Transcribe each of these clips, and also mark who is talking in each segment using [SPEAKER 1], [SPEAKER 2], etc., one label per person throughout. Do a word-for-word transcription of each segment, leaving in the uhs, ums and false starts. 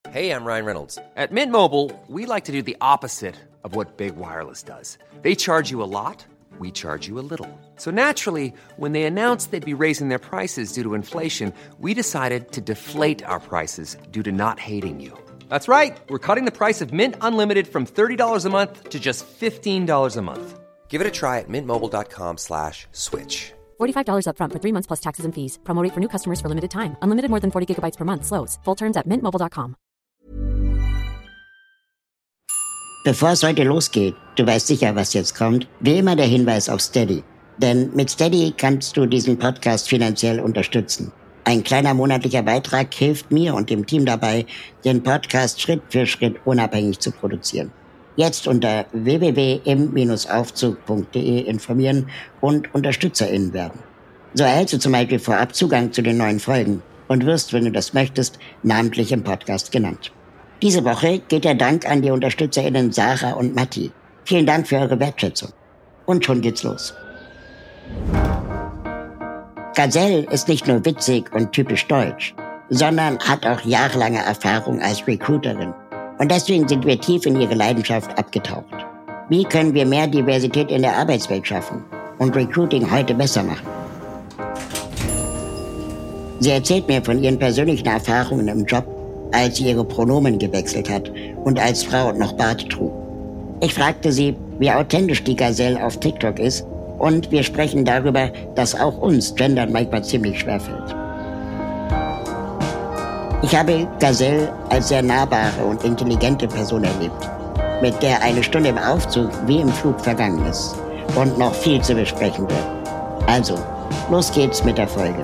[SPEAKER 1] Hey, I'm Ryan Reynolds. At Mint Mobile, we like to do the opposite of what Big Wireless does. They charge you a lot, we charge you a little. So naturally, when they announced they'd be raising their prices due to inflation, we decided to deflate our prices due to not hating you. That's right. We're cutting the price of Mint Unlimited from thirty dollars a month to just fifteen dollars a month. Give it a try at mintmobile.com slash switch.
[SPEAKER 2] forty-five dollars up front for three months plus taxes and fees. Promo rate for new customers for limited time. Unlimited more than forty gigabytes per month. Slows full terms at mint mobile dot com.
[SPEAKER 3] Bevor es heute losgeht, du weißt sicher, was jetzt kommt, wie immer der Hinweis auf Steady. Denn mit Steady kannst du diesen Podcast finanziell unterstützen. Ein kleiner monatlicher Beitrag hilft mir und dem Team dabei, den Podcast Schritt für Schritt unabhängig zu produzieren. Jetzt unter w w w punkt im aufzug punkt d e informieren und UnterstützerInnen werden. So erhältst du zum Beispiel vorab Zugang zu den neuen Folgen und wirst, wenn du das möchtest, namentlich im Podcast genannt. Diese Woche geht der Dank an die UnterstützerInnen Sarah und Matti. Vielen Dank für eure Wertschätzung. Und schon geht's los. Gazelle ist nicht nur witzig und typisch deutsch, sondern hat auch jahrelange Erfahrung als Recruiterin. Und deswegen sind wir tief in ihre Leidenschaft abgetaucht. Wie können wir mehr Diversität in der Arbeitswelt schaffen und Recruiting heute besser machen? Sie erzählt mir von ihren persönlichen Erfahrungen im Job, als sie ihre Pronomen gewechselt hat und als Frau noch Bart trug. Ich fragte sie, wie authentisch die Gazelle auf TikTok ist, und wir sprechen darüber, dass auch uns Gendern manchmal ziemlich schwerfällt. Ich habe Gazelle als sehr nahbare und intelligente Person erlebt, mit der eine Stunde im Aufzug wie im Flug vergangen ist und noch viel zu besprechen wird. Also, los geht's mit der Folge.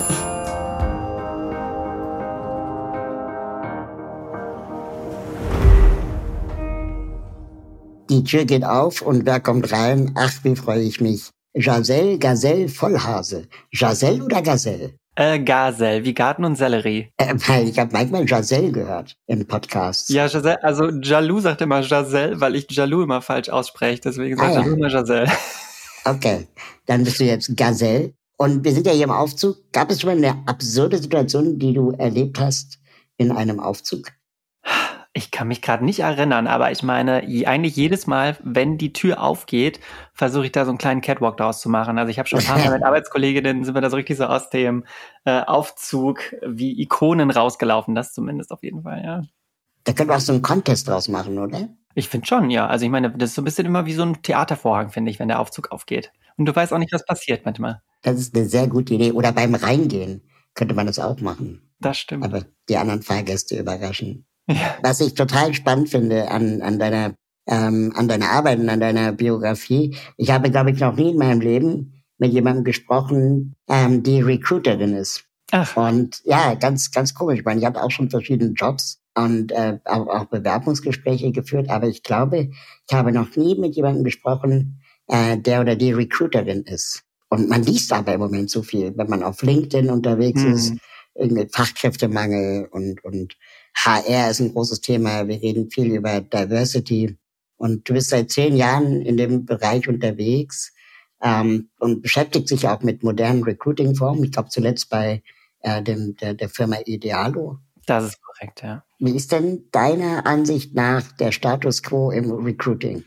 [SPEAKER 3] Die Tür geht auf und wer kommt rein? Ach, wie freue ich mich. Giselle, Gazelle, Vollhase. Giselle oder Gazelle?
[SPEAKER 4] Äh, Gazelle, wie Garten und Sellerie.
[SPEAKER 3] Äh, weil ich habe manchmal Giselle gehört in Podcasts.
[SPEAKER 4] Ja, Giselle, also Jalou sagt immer Giselle, weil ich Jalou immer falsch ausspreche, deswegen sagt
[SPEAKER 3] ah,
[SPEAKER 4] Jalou immer Giselle.
[SPEAKER 3] Okay, dann bist du jetzt Gazelle. Und wir sind ja hier im Aufzug. Gab es schon mal eine absurde Situation, die du erlebt hast in einem Aufzug?
[SPEAKER 4] Ich kann mich gerade nicht erinnern, aber ich meine, eigentlich jedes Mal, wenn die Tür aufgeht, versuche ich da so einen kleinen Catwalk draus zu machen. Also ich habe schon ein paar Mal mit Arbeitskolleginnen, sind wir da so richtig so aus dem äh, Aufzug wie Ikonen rausgelaufen. Das zumindest auf jeden Fall, ja.
[SPEAKER 3] Da können wir auch so einen Contest draus machen, oder?
[SPEAKER 4] Ich finde schon, ja. Also ich meine, das ist so ein bisschen immer wie so ein Theatervorhang, finde ich, wenn der Aufzug aufgeht. Und du weißt auch nicht, was passiert manchmal.
[SPEAKER 3] Das ist eine sehr gute Idee. Oder beim Reingehen könnte man das auch machen.
[SPEAKER 4] Das stimmt.
[SPEAKER 3] Aber die anderen Fahrgäste überraschen.
[SPEAKER 4] Ja.
[SPEAKER 3] Was ich total spannend finde an, an deiner, ähm, an deiner Arbeit und an deiner Biografie. Ich habe, glaube ich, noch nie in meinem Leben mit jemandem gesprochen, ähm, die Recruiterin ist.
[SPEAKER 4] Ach.
[SPEAKER 3] Und ja, ganz, ganz komisch. Ich meine, ich habe auch schon verschiedene Jobs und äh, auch, auch Bewerbungsgespräche geführt, aber ich glaube, ich habe noch nie mit jemandem gesprochen, äh, der oder die Recruiterin ist. Und man liest aber im Moment so viel, wenn man auf LinkedIn unterwegs mhm. ist, irgendwie Fachkräftemangel und, und H R ist ein großes Thema. Wir reden viel über Diversity. Und du bist seit zehn Jahren in dem Bereich unterwegs ähm, und beschäftigt sich auch mit modernen Recruiting-Formen. Ich glaube zuletzt bei äh, dem, der, der Firma Idealo.
[SPEAKER 4] Das ist korrekt, ja.
[SPEAKER 3] Wie ist denn deiner Ansicht nach der Status quo im Recruiting?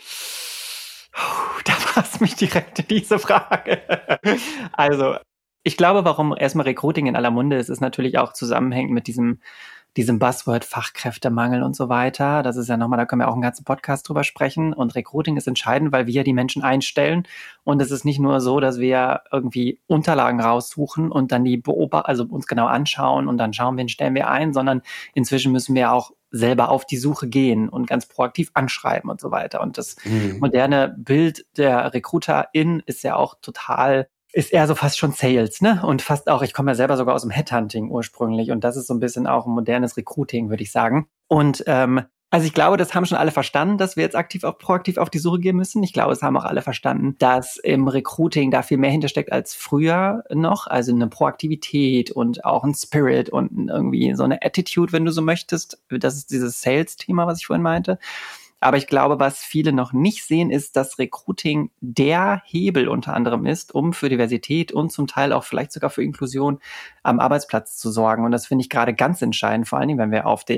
[SPEAKER 4] Da passt mich direkt in diese Frage. Also, ich glaube, warum erstmal Recruiting in aller Munde ist, ist natürlich auch zusammenhängend mit diesem diesem Buzzword Fachkräftemangel und so weiter. Das ist ja nochmal, da können wir auch einen ganzen Podcast drüber sprechen. Und Recruiting ist entscheidend, weil wir die Menschen einstellen. Und es ist nicht nur so, dass wir irgendwie Unterlagen raussuchen und dann die beobachten, also uns genau anschauen und dann schauen, wen stellen wir ein, sondern inzwischen müssen wir auch selber auf die Suche gehen und ganz proaktiv anschreiben und so weiter. Und das mhm. moderne Bild der Recruiterin ist ja auch total ist eher so fast schon Sales, ne? Und fast auch, ich komme ja selber sogar aus dem Headhunting ursprünglich und das ist so ein bisschen auch ein modernes Recruiting, würde ich sagen. Und ähm, also ich glaube, das haben schon alle verstanden, dass wir jetzt aktiv auch proaktiv auf die Suche gehen müssen. Ich glaube, es haben auch alle verstanden, dass im Recruiting da viel mehr hintersteckt als früher noch. Also eine Proaktivität und auch ein Spirit und irgendwie so eine Attitude, wenn du so möchtest. Das ist dieses Sales-Thema, was ich vorhin meinte. Aber ich glaube, was viele noch nicht sehen, ist, dass Recruiting der Hebel unter anderem ist, um für Diversität und zum Teil auch vielleicht sogar für Inklusion am Arbeitsplatz zu sorgen. Und das finde ich gerade ganz entscheidend, vor allen Dingen, wenn wir auf den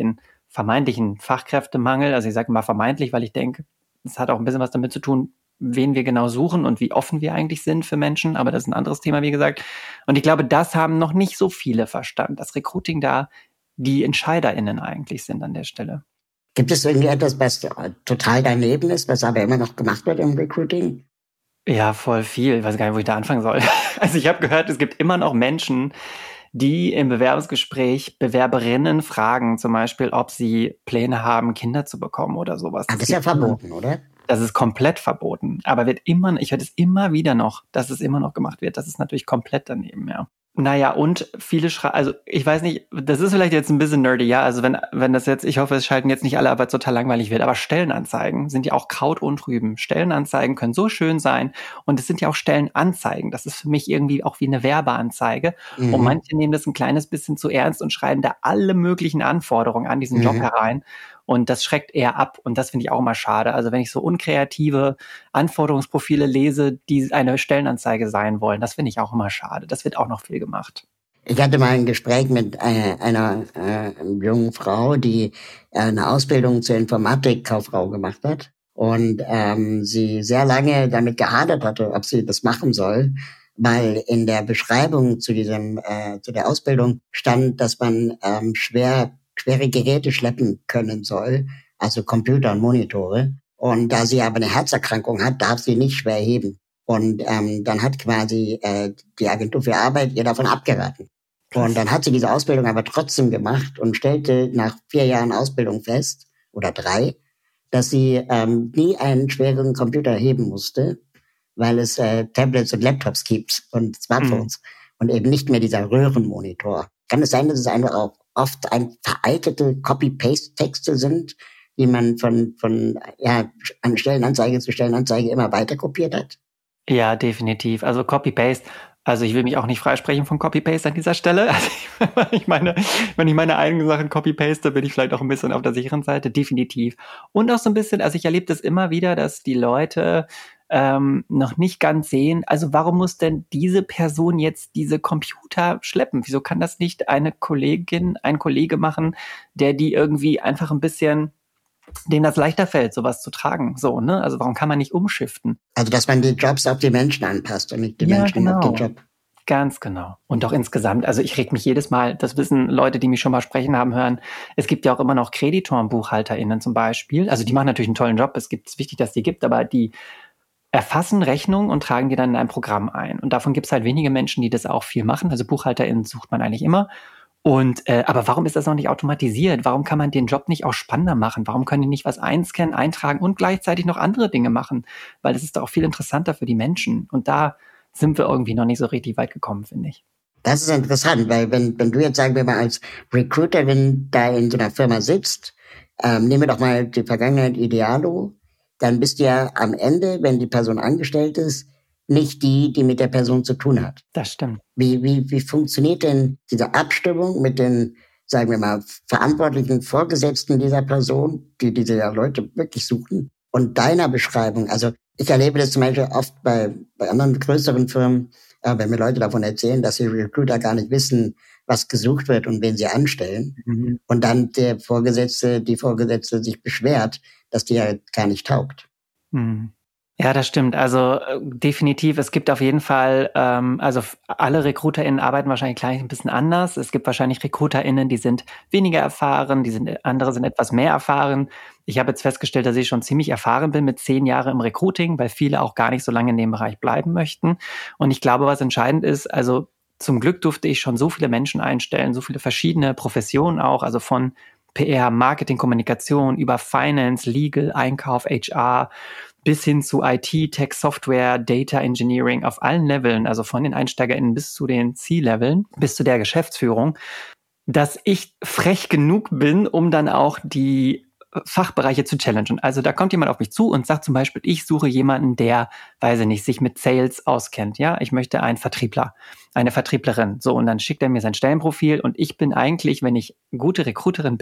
[SPEAKER 4] vermeintlichen Fachkräftemangel. Also ich sage mal vermeintlich, weil ich denke, es hat auch ein bisschen was damit zu tun, wen wir genau suchen und wie offen wir eigentlich sind für Menschen. Aber das ist ein anderes Thema, wie gesagt. Und ich glaube, das haben noch nicht so viele verstanden, dass Recruiting da die EntscheiderInnen eigentlich sind an der Stelle.
[SPEAKER 3] Gibt es irgendwie etwas, was total daneben ist, was aber immer noch gemacht wird im Recruiting?
[SPEAKER 4] Ja, voll viel. Ich weiß gar nicht, wo ich da anfangen soll. Also ich habe gehört, es gibt immer noch Menschen, die im Bewerbungsgespräch Bewerberinnen fragen, zum Beispiel, ob sie Pläne haben, Kinder zu bekommen oder sowas.
[SPEAKER 3] Ah, das ist ja verboten, oder?
[SPEAKER 4] Das ist komplett verboten. Aber wird immer, ich höre das immer wieder noch, dass es immer noch gemacht wird. Das ist natürlich komplett daneben, ja. Naja, und viele schreiben, also ich weiß nicht, das ist vielleicht jetzt ein bisschen nerdy, ja, also wenn wenn das jetzt, ich hoffe, es schalten jetzt nicht alle, aber total langweilig wird, aber Stellenanzeigen sind ja auch Kraut und Rüben. Stellenanzeigen können so schön sein und es sind ja auch Stellenanzeigen. Das ist für mich irgendwie auch wie eine Werbeanzeige. Mhm. Und manche nehmen das ein kleines bisschen zu ernst und schreiben da alle möglichen Anforderungen an diesen mhm. Job herein. Und das schreckt eher ab. Und das finde ich auch immer schade. Also wenn ich so unkreative Anforderungsprofile lese, die eine Stellenanzeige sein wollen, das finde ich auch immer schade. Das wird auch noch viel gemacht.
[SPEAKER 3] Ich hatte mal ein Gespräch mit äh, einer äh, jungen Frau, die äh, eine Ausbildung zur Informatikkauffrau gemacht hat. Und ähm, sie sehr lange damit gehadert hatte, ob sie das machen soll. Weil in der Beschreibung zu diesem äh, zu der Ausbildung stand, dass man ähm, schwer schwere Geräte schleppen können soll, also Computer und Monitore. Und da sie aber eine Herzerkrankung hat, darf sie nicht schwer heben. Und ähm, dann hat quasi äh, die Agentur für Arbeit ihr davon abgeraten. Krass. Und dann hat sie diese Ausbildung aber trotzdem gemacht und stellte nach vier Jahren Ausbildung fest, oder drei, dass sie ähm, nie einen schweren Computer heben musste, weil es äh, Tablets und Laptops gibt und Smartphones mhm. und eben nicht mehr dieser Röhrenmonitor. Kann es sein, dass es einfach auch oft ein veraltete Copy-Paste-Texte sind, die man von von ja an Stellenanzeige zu Stellenanzeige immer weiter kopiert hat?
[SPEAKER 4] Ja, definitiv. Also Copy-Paste. Also ich will mich auch nicht freisprechen von Copy-Paste an dieser Stelle. Also ich meine, wenn ich meine eigenen Sachen copy-paste, bin ich vielleicht auch ein bisschen auf der sicheren Seite. Definitiv. Und auch so ein bisschen, also ich erlebe das immer wieder, dass die Leute ähm, noch nicht ganz sehen, also warum muss denn diese Person jetzt diese Computer schleppen? Wieso kann das nicht eine Kollegin, ein Kollege machen, der die irgendwie einfach ein bisschen, dem das leichter fällt, sowas zu tragen? So, ne? Also warum kann man nicht umschiften?
[SPEAKER 3] Also dass man die Jobs auf die Menschen anpasst und nicht die
[SPEAKER 4] ja,
[SPEAKER 3] Menschen
[SPEAKER 4] genau.
[SPEAKER 3] auf den Job.
[SPEAKER 4] Ganz genau. Und auch insgesamt, also ich reg mich jedes Mal, das wissen Leute, die mich schon mal sprechen haben hören, es gibt ja auch immer noch Kreditoren, BuchhalterInnen zum Beispiel. Also die machen natürlich einen tollen Job, es gibt, es ist wichtig, dass die gibt, aber die erfassen Rechnungen und tragen die dann in ein Programm ein. Und davon gibt es halt wenige Menschen, die das auch viel machen. Also BuchhalterInnen sucht man eigentlich immer. Und äh, aber warum ist das noch nicht automatisiert? Warum kann man den Job nicht auch spannender machen? Warum können die nicht was einscannen, eintragen und gleichzeitig noch andere Dinge machen? Weil das ist doch auch viel interessanter für die Menschen. Und da sind wir irgendwie noch nicht so richtig weit gekommen, finde ich.
[SPEAKER 3] Das ist interessant, weil wenn wenn du jetzt, sagen wir mal, als Recruiterin da in so einer Firma sitzt, ähm, nehmen wir doch mal die Vergangenheit Idealo, dann bist du ja am Ende, wenn die Person angestellt ist, nicht die, die mit der Person zu tun hat.
[SPEAKER 4] Das stimmt.
[SPEAKER 3] Wie, wie, wie funktioniert denn diese Abstimmung mit den, sagen wir mal, verantwortlichen Vorgesetzten dieser Person, die diese Leute wirklich suchen, und deiner Beschreibung? Also ich erlebe das zum Beispiel oft bei, bei anderen größeren Firmen, äh, wenn mir Leute davon erzählen, dass die Recruiter gar nicht wissen, was gesucht wird und wen sie anstellen. Mhm. Und dann der Vorgesetzte, die Vorgesetzte sich beschwert, dass die ja gar nicht taugt.
[SPEAKER 4] Mhm. Ja, das stimmt. Also äh, definitiv, es gibt auf jeden Fall, ähm, also f- alle RecruiterInnen arbeiten wahrscheinlich gleich ein bisschen anders. Es gibt wahrscheinlich RecruiterInnen, die sind weniger erfahren, die sind andere sind etwas mehr erfahren. Ich habe jetzt festgestellt, dass ich schon ziemlich erfahren bin mit zehn Jahren im Recruiting, weil viele auch gar nicht so lange in dem Bereich bleiben möchten. Und ich glaube, was entscheidend ist, also zum Glück durfte ich schon so viele Menschen einstellen, so viele verschiedene Professionen auch, also von P R, Marketing, Kommunikation, über Finance, Legal, Einkauf, H R, bis hin zu I T, Tech, Software, Data Engineering auf allen Leveln, also von den EinsteigerInnen bis zu den C-Leveln, bis zu der Geschäftsführung, dass ich frech genug bin, um dann auch die Fachbereiche zu challengen. Also da kommt jemand auf mich zu und sagt zum Beispiel, ich suche jemanden, der, weiß ich nicht, sich mit Sales auskennt. Ja, ich möchte einen Vertriebler, eine Vertrieblerin. So, und dann schickt er mir sein Stellenprofil und ich bin eigentlich, wenn ich gute Recruiterin bin,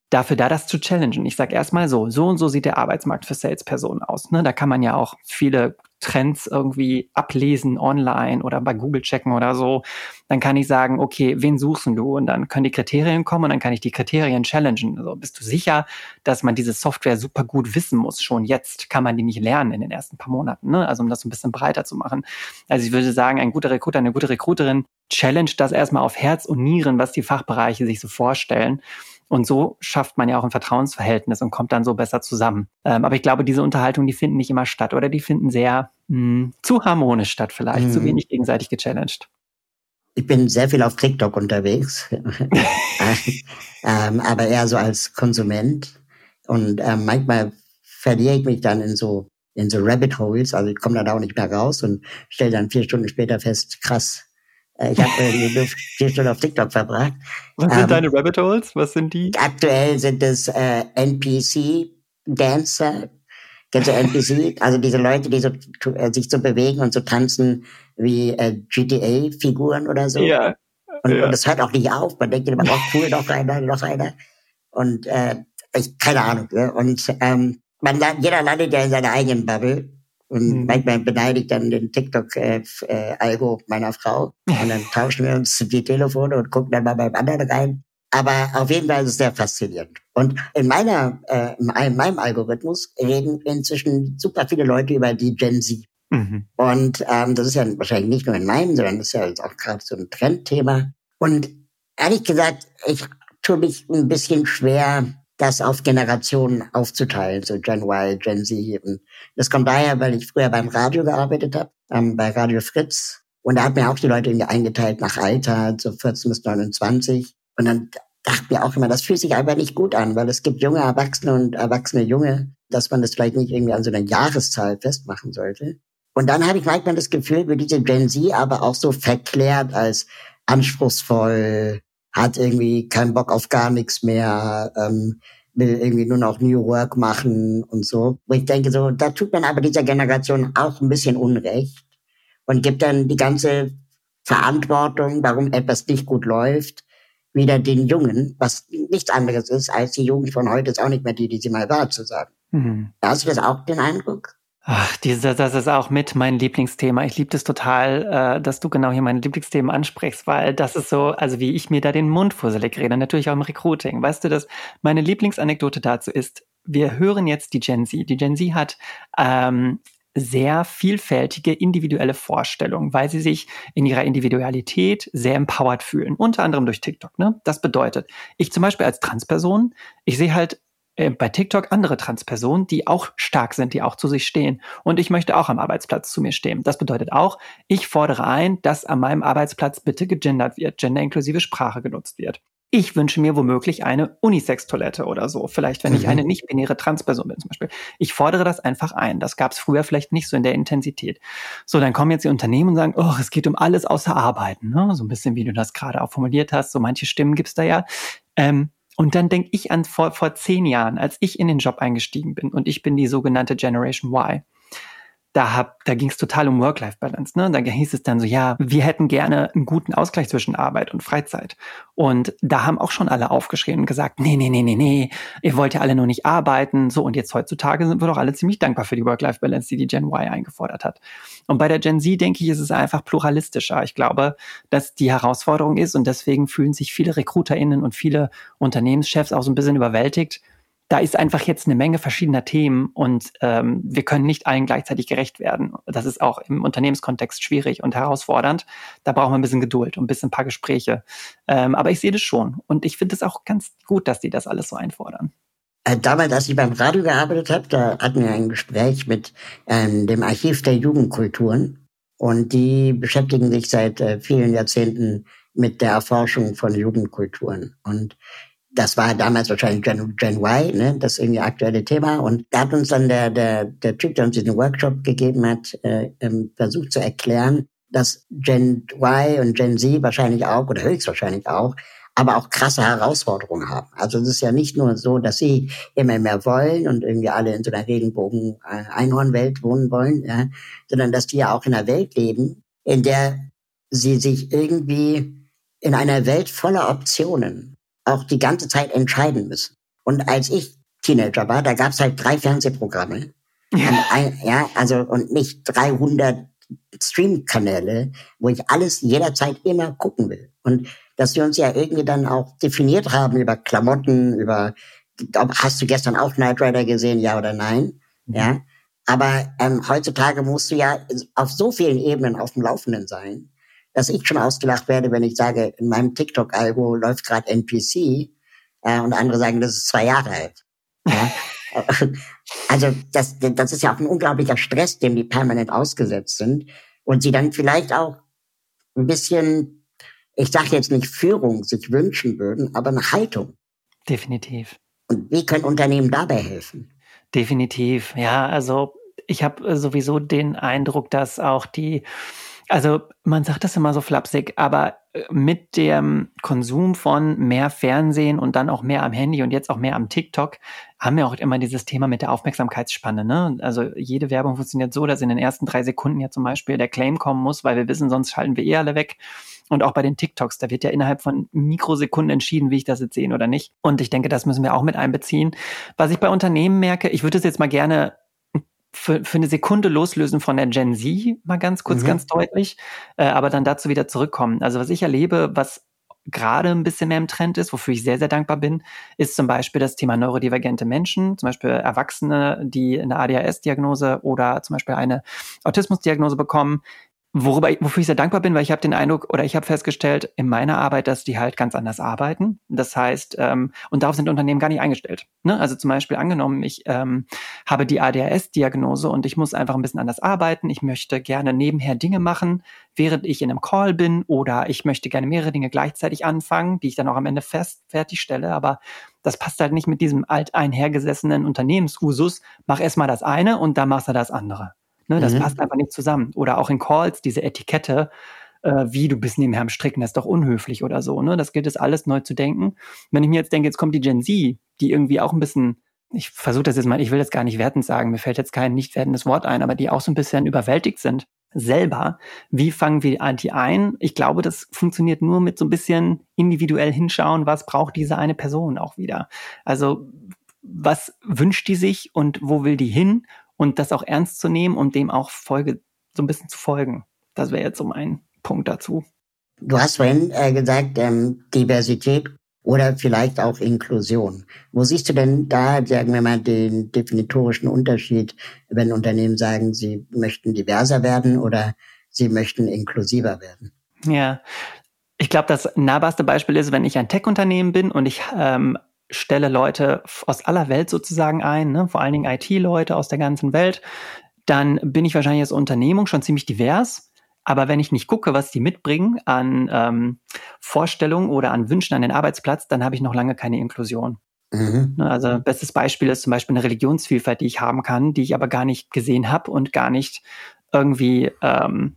[SPEAKER 4] dafür da, das zu challengen. Ich sage erstmal so, so und so sieht der Arbeitsmarkt für Salespersonen aus. Ne? Da kann man ja auch viele Trends irgendwie ablesen online oder bei Google checken oder so. Dann kann ich sagen, okay, wen suchst du? Und dann können die Kriterien kommen und dann kann ich die Kriterien challengen. Also bist du sicher, dass man diese Software super gut wissen muss? Schon jetzt kann man die nicht lernen in den ersten paar Monaten. Ne? Also um das ein bisschen breiter zu machen. Also ich würde sagen, ein guter Recruiter, eine gute Recruiterin challenge das erstmal auf Herz und Nieren, was die Fachbereiche sich so vorstellen. Und so schafft man ja auch ein Vertrauensverhältnis und kommt dann so besser zusammen. Ähm, aber ich glaube, diese Unterhaltungen, die finden nicht immer statt oder die finden sehr mh, zu harmonisch statt vielleicht, mhm. zu wenig gegenseitig gechallenged.
[SPEAKER 3] Ich bin sehr viel auf TikTok unterwegs, ähm, aber eher so als Konsument. Und ähm, manchmal verliere ich mich dann in so in so Rabbit Holes, also ich komme da auch nicht mehr raus und stelle dann vier Stunden später fest, krass, ich habe äh, vier Stunden auf TikTok verbracht.
[SPEAKER 4] Was sind
[SPEAKER 3] ähm,
[SPEAKER 4] deine Rabbit Holes? Was sind die?
[SPEAKER 3] Aktuell sind es äh, N P C-Dancer. Kennst du N P C? Also diese Leute, die so äh, sich so bewegen und so tanzen wie äh, G T A-Figuren oder so.
[SPEAKER 4] Ja.
[SPEAKER 3] Und,
[SPEAKER 4] ja.
[SPEAKER 3] und das hört auch nicht auf. Man denkt immer, oh cool, noch einer, noch einer. Und äh, ich, keine Ahnung. Ne? Und ähm, man, jeder landet ja in seiner eigenen Bubble. Und mhm. manchmal beneide ich dann den TikTok-Algo äh, meiner Frau. Und dann tauschen wir uns die Telefone und gucken dann mal beim anderen rein. Aber auf jeden Fall ist es sehr faszinierend. Und in meiner, äh, in meinem Algorithmus reden inzwischen super viele Leute über die Gen Z. Mhm. Und ähm, das ist ja wahrscheinlich nicht nur in meinem, sondern das ist ja jetzt auch gerade so ein Trendthema. Und ehrlich gesagt, ich tue mich ein bisschen schwer, das auf Generationen aufzuteilen, so Gen Y, Gen Z. Und das kommt daher, weil ich früher beim Radio gearbeitet habe, ähm, bei Radio Fritz. Und da hat mir auch die Leute irgendwie eingeteilt nach Alter, so vierzehn bis neunundzwanzig. Und dann dachte ich mir auch immer, das fühlt sich einfach nicht gut an, weil es gibt junge Erwachsene und erwachsene Junge, dass man das vielleicht nicht irgendwie an so einer Jahreszahl festmachen sollte. Und dann habe ich manchmal das Gefühl, wie diese Gen Z aber auch so verklärt als anspruchsvoll, hat irgendwie keinen Bock auf gar nichts mehr, ähm, will irgendwie nur noch New Work machen und so. Wo ich denke, so, da tut man aber dieser Generation auch ein bisschen Unrecht und gibt dann die ganze Verantwortung, warum etwas nicht gut läuft, wieder den Jungen, was nichts anderes ist, als die Jugend von heute ist auch nicht mehr die, die sie mal war, zu sagen. Mhm. Hast du das auch den Eindruck?
[SPEAKER 4] Ach, diese, das ist auch mit mein Lieblingsthema. Ich liebe das total, äh, dass du genau hier meine Lieblingsthemen ansprichst, weil das ist so, also wie ich mir da den Mund fusselig rede, natürlich auch im Recruiting. Weißt du, dass meine Lieblingsanekdote dazu ist, wir hören jetzt die Gen Z. Die Gen Z hat ähm, sehr vielfältige individuelle Vorstellungen, weil sie sich in ihrer Individualität sehr empowered fühlen, unter anderem durch TikTok. Ne? Das bedeutet, ich zum Beispiel als Transperson, ich sehe halt bei TikTok andere Transpersonen, die auch stark sind, die auch zu sich stehen. Und ich möchte auch am Arbeitsplatz zu mir stehen. Das bedeutet auch, ich fordere ein, dass an meinem Arbeitsplatz bitte gegendert wird, genderinklusive Sprache genutzt wird. Ich wünsche mir womöglich eine Unisex-Toilette oder so. Vielleicht, wenn mhm. ich eine nicht-binäre Transperson bin zum Beispiel. Ich fordere das einfach ein. Das gab es früher vielleicht nicht so in der Intensität. So, dann kommen jetzt die Unternehmen und sagen, oh, es geht um alles außer Arbeiten. Ne? So ein bisschen, wie du das gerade auch formuliert hast. So manche Stimmen gibt's da ja. Ähm, Und dann denke ich an vor, vor zehn Jahren, als ich in den Job eingestiegen bin und ich bin die sogenannte Generation Y. Da, hab, da ging es total um Work-Life-Balance. Ne? Da hieß es dann so, ja, wir hätten gerne einen guten Ausgleich zwischen Arbeit und Freizeit. Und da haben auch schon alle aufgeschrien und gesagt, nee, nee, nee, nee, nee, ihr wollt ja alle nur nicht arbeiten. So, und jetzt heutzutage sind wir doch alle ziemlich dankbar für die Work-Life-Balance, die die Gen Y eingefordert hat. Und bei der Gen Z, denke ich, ist es einfach pluralistischer. Ich glaube, dass die Herausforderung ist und deswegen fühlen sich viele RecruiterInnen und viele Unternehmenschefs auch so ein bisschen überwältigt. Da ist einfach jetzt eine Menge verschiedener Themen und ähm, wir können nicht allen gleichzeitig gerecht werden. Das ist auch im Unternehmenskontext schwierig und herausfordernd. Da brauchen wir ein bisschen Geduld und ein bisschen ein paar Gespräche. Ähm, aber ich sehe das schon und ich finde es auch ganz gut, dass die das alles so einfordern.
[SPEAKER 3] Damals, als ich beim Radio gearbeitet habe, da hatten wir ein Gespräch mit ähm, dem Archiv der Jugendkulturen und die beschäftigen sich seit äh, vielen Jahrzehnten mit der Erforschung von Jugendkulturen und das war damals wahrscheinlich Gen, Gen Y, ne, das irgendwie aktuelle Thema. Und da hat uns dann der, der, der Typ, der uns diesen Workshop gegeben hat, äh, ähm, versucht zu erklären, dass Gen Y und Gen Z wahrscheinlich auch, oder höchstwahrscheinlich auch, aber auch krasse Herausforderungen haben. Also es ist ja nicht nur so, dass sie immer mehr wollen und irgendwie alle in so einer Regenbogen-Einhornwelt wohnen wollen, ja, sondern dass die ja auch in einer Welt leben, in der sie sich irgendwie in einer Welt voller Optionen auch die ganze Zeit entscheiden müssen. Und als ich Teenager war, da gab es halt drei Fernsehprogramme.
[SPEAKER 4] Ja.
[SPEAKER 3] Und ein, ja, also, und nicht dreihundert Streamkanäle, wo ich alles jederzeit immer gucken will. Und dass wir uns ja irgendwie dann auch definiert haben über Klamotten, über, hast du gestern auch Knight Rider gesehen, ja oder nein? Mhm. Ja. Aber ähm, heutzutage musst du ja auf so vielen Ebenen auf dem Laufenden sein, dass ich schon ausgelacht werde, wenn ich sage, in meinem TikTok-Algo läuft gerade N P C äh, und andere sagen, das ist zwei Jahre alt. Ja? Also das, das ist ja auch ein unglaublicher Stress, dem die permanent ausgesetzt sind und sie dann vielleicht auch ein bisschen, ich sage jetzt nicht Führung, sich wünschen würden, aber eine Haltung.
[SPEAKER 4] Definitiv.
[SPEAKER 3] Und wie können Unternehmen dabei helfen?
[SPEAKER 4] Definitiv, ja, also ich habe sowieso den Eindruck, dass auch die, also man sagt das immer so flapsig, aber mit dem Konsum von mehr Fernsehen und dann auch mehr am Handy und jetzt auch mehr am TikTok haben wir auch immer dieses Thema mit der Aufmerksamkeitsspanne, ne? Also jede Werbung funktioniert so, dass in den ersten drei Sekunden ja zum Beispiel der Claim kommen muss, weil wir wissen, sonst schalten wir eh alle weg. Und auch bei den TikToks, da wird ja innerhalb von Mikrosekunden entschieden, wie ich das jetzt sehe oder nicht. Und ich denke, das müssen wir auch mit einbeziehen. Was ich bei Unternehmen merke, ich würde es jetzt mal gerne für, für eine Sekunde loslösen von der Gen Z, mal ganz kurz, mhm. ganz deutlich, äh, aber dann dazu wieder zurückkommen. Also was ich erlebe, was gerade ein bisschen mehr im Trend ist, wofür ich sehr, sehr dankbar bin, ist zum Beispiel das Thema neurodivergente Menschen, zum Beispiel Erwachsene, die eine A D H S-Diagnose oder zum Beispiel eine Autismus-Diagnose bekommen. Worüber, wofür ich sehr dankbar bin, weil ich habe den Eindruck oder ich habe festgestellt in meiner Arbeit, dass die halt ganz anders arbeiten. Das heißt, ähm, und darauf sind Unternehmen gar nicht eingestellt. Ne? Also zum Beispiel angenommen, ich ähm, habe die A D H S-Diagnose und ich muss einfach ein bisschen anders arbeiten. Ich möchte gerne nebenher Dinge machen, während ich in einem Call bin, oder ich möchte gerne mehrere Dinge gleichzeitig anfangen, die ich dann auch am Ende fest fertigstelle. Aber das passt halt nicht mit diesem alteinhergesessenen Unternehmensusus. Mach erst mal das eine und dann machst du das andere. Ne, das mhm. passt einfach nicht zusammen. Oder auch in Calls, diese Etikette, äh, wie du bist nebenher am Stricken, das ist doch unhöflich oder so. Ne? Das gilt es alles neu zu denken. Wenn ich mir jetzt denke, jetzt kommt die Gen Z, die irgendwie auch ein bisschen, ich versuche das jetzt mal, ich will das gar nicht wertend sagen, mir fällt jetzt kein nicht wertendes Wort ein, aber die auch so ein bisschen überwältigt sind selber. Wie fangen wir die ein? Ich glaube, das funktioniert nur mit so ein bisschen individuell hinschauen, was braucht diese eine Person auch wieder. Also was wünscht die sich und wo will die hin? Und das auch ernst zu nehmen und dem auch Folge so ein bisschen zu folgen. Das wäre jetzt so mein Punkt dazu.
[SPEAKER 3] Du hast vorhin äh, gesagt, ähm, Diversität oder vielleicht auch Inklusion. Wo siehst du denn da, sagen wir mal, den definitorischen Unterschied, wenn Unternehmen sagen, sie möchten diverser werden oder sie möchten inklusiver werden?
[SPEAKER 4] Ja, ich glaube, das nahbarste Beispiel ist, wenn ich ein Tech-Unternehmen bin und ich ähm, stelle Leute aus aller Welt sozusagen ein, ne? Vor allen Dingen I T-Leute aus der ganzen Welt, dann bin ich wahrscheinlich als Unternehmung schon ziemlich divers. Aber wenn ich nicht gucke, was die mitbringen an ähm, Vorstellungen oder an Wünschen an den Arbeitsplatz, dann habe ich noch lange keine Inklusion. Mhm. Also bestes Beispiel ist zum Beispiel eine Religionsvielfalt, die ich haben kann, die ich aber gar nicht gesehen habe und gar nicht irgendwie ähm,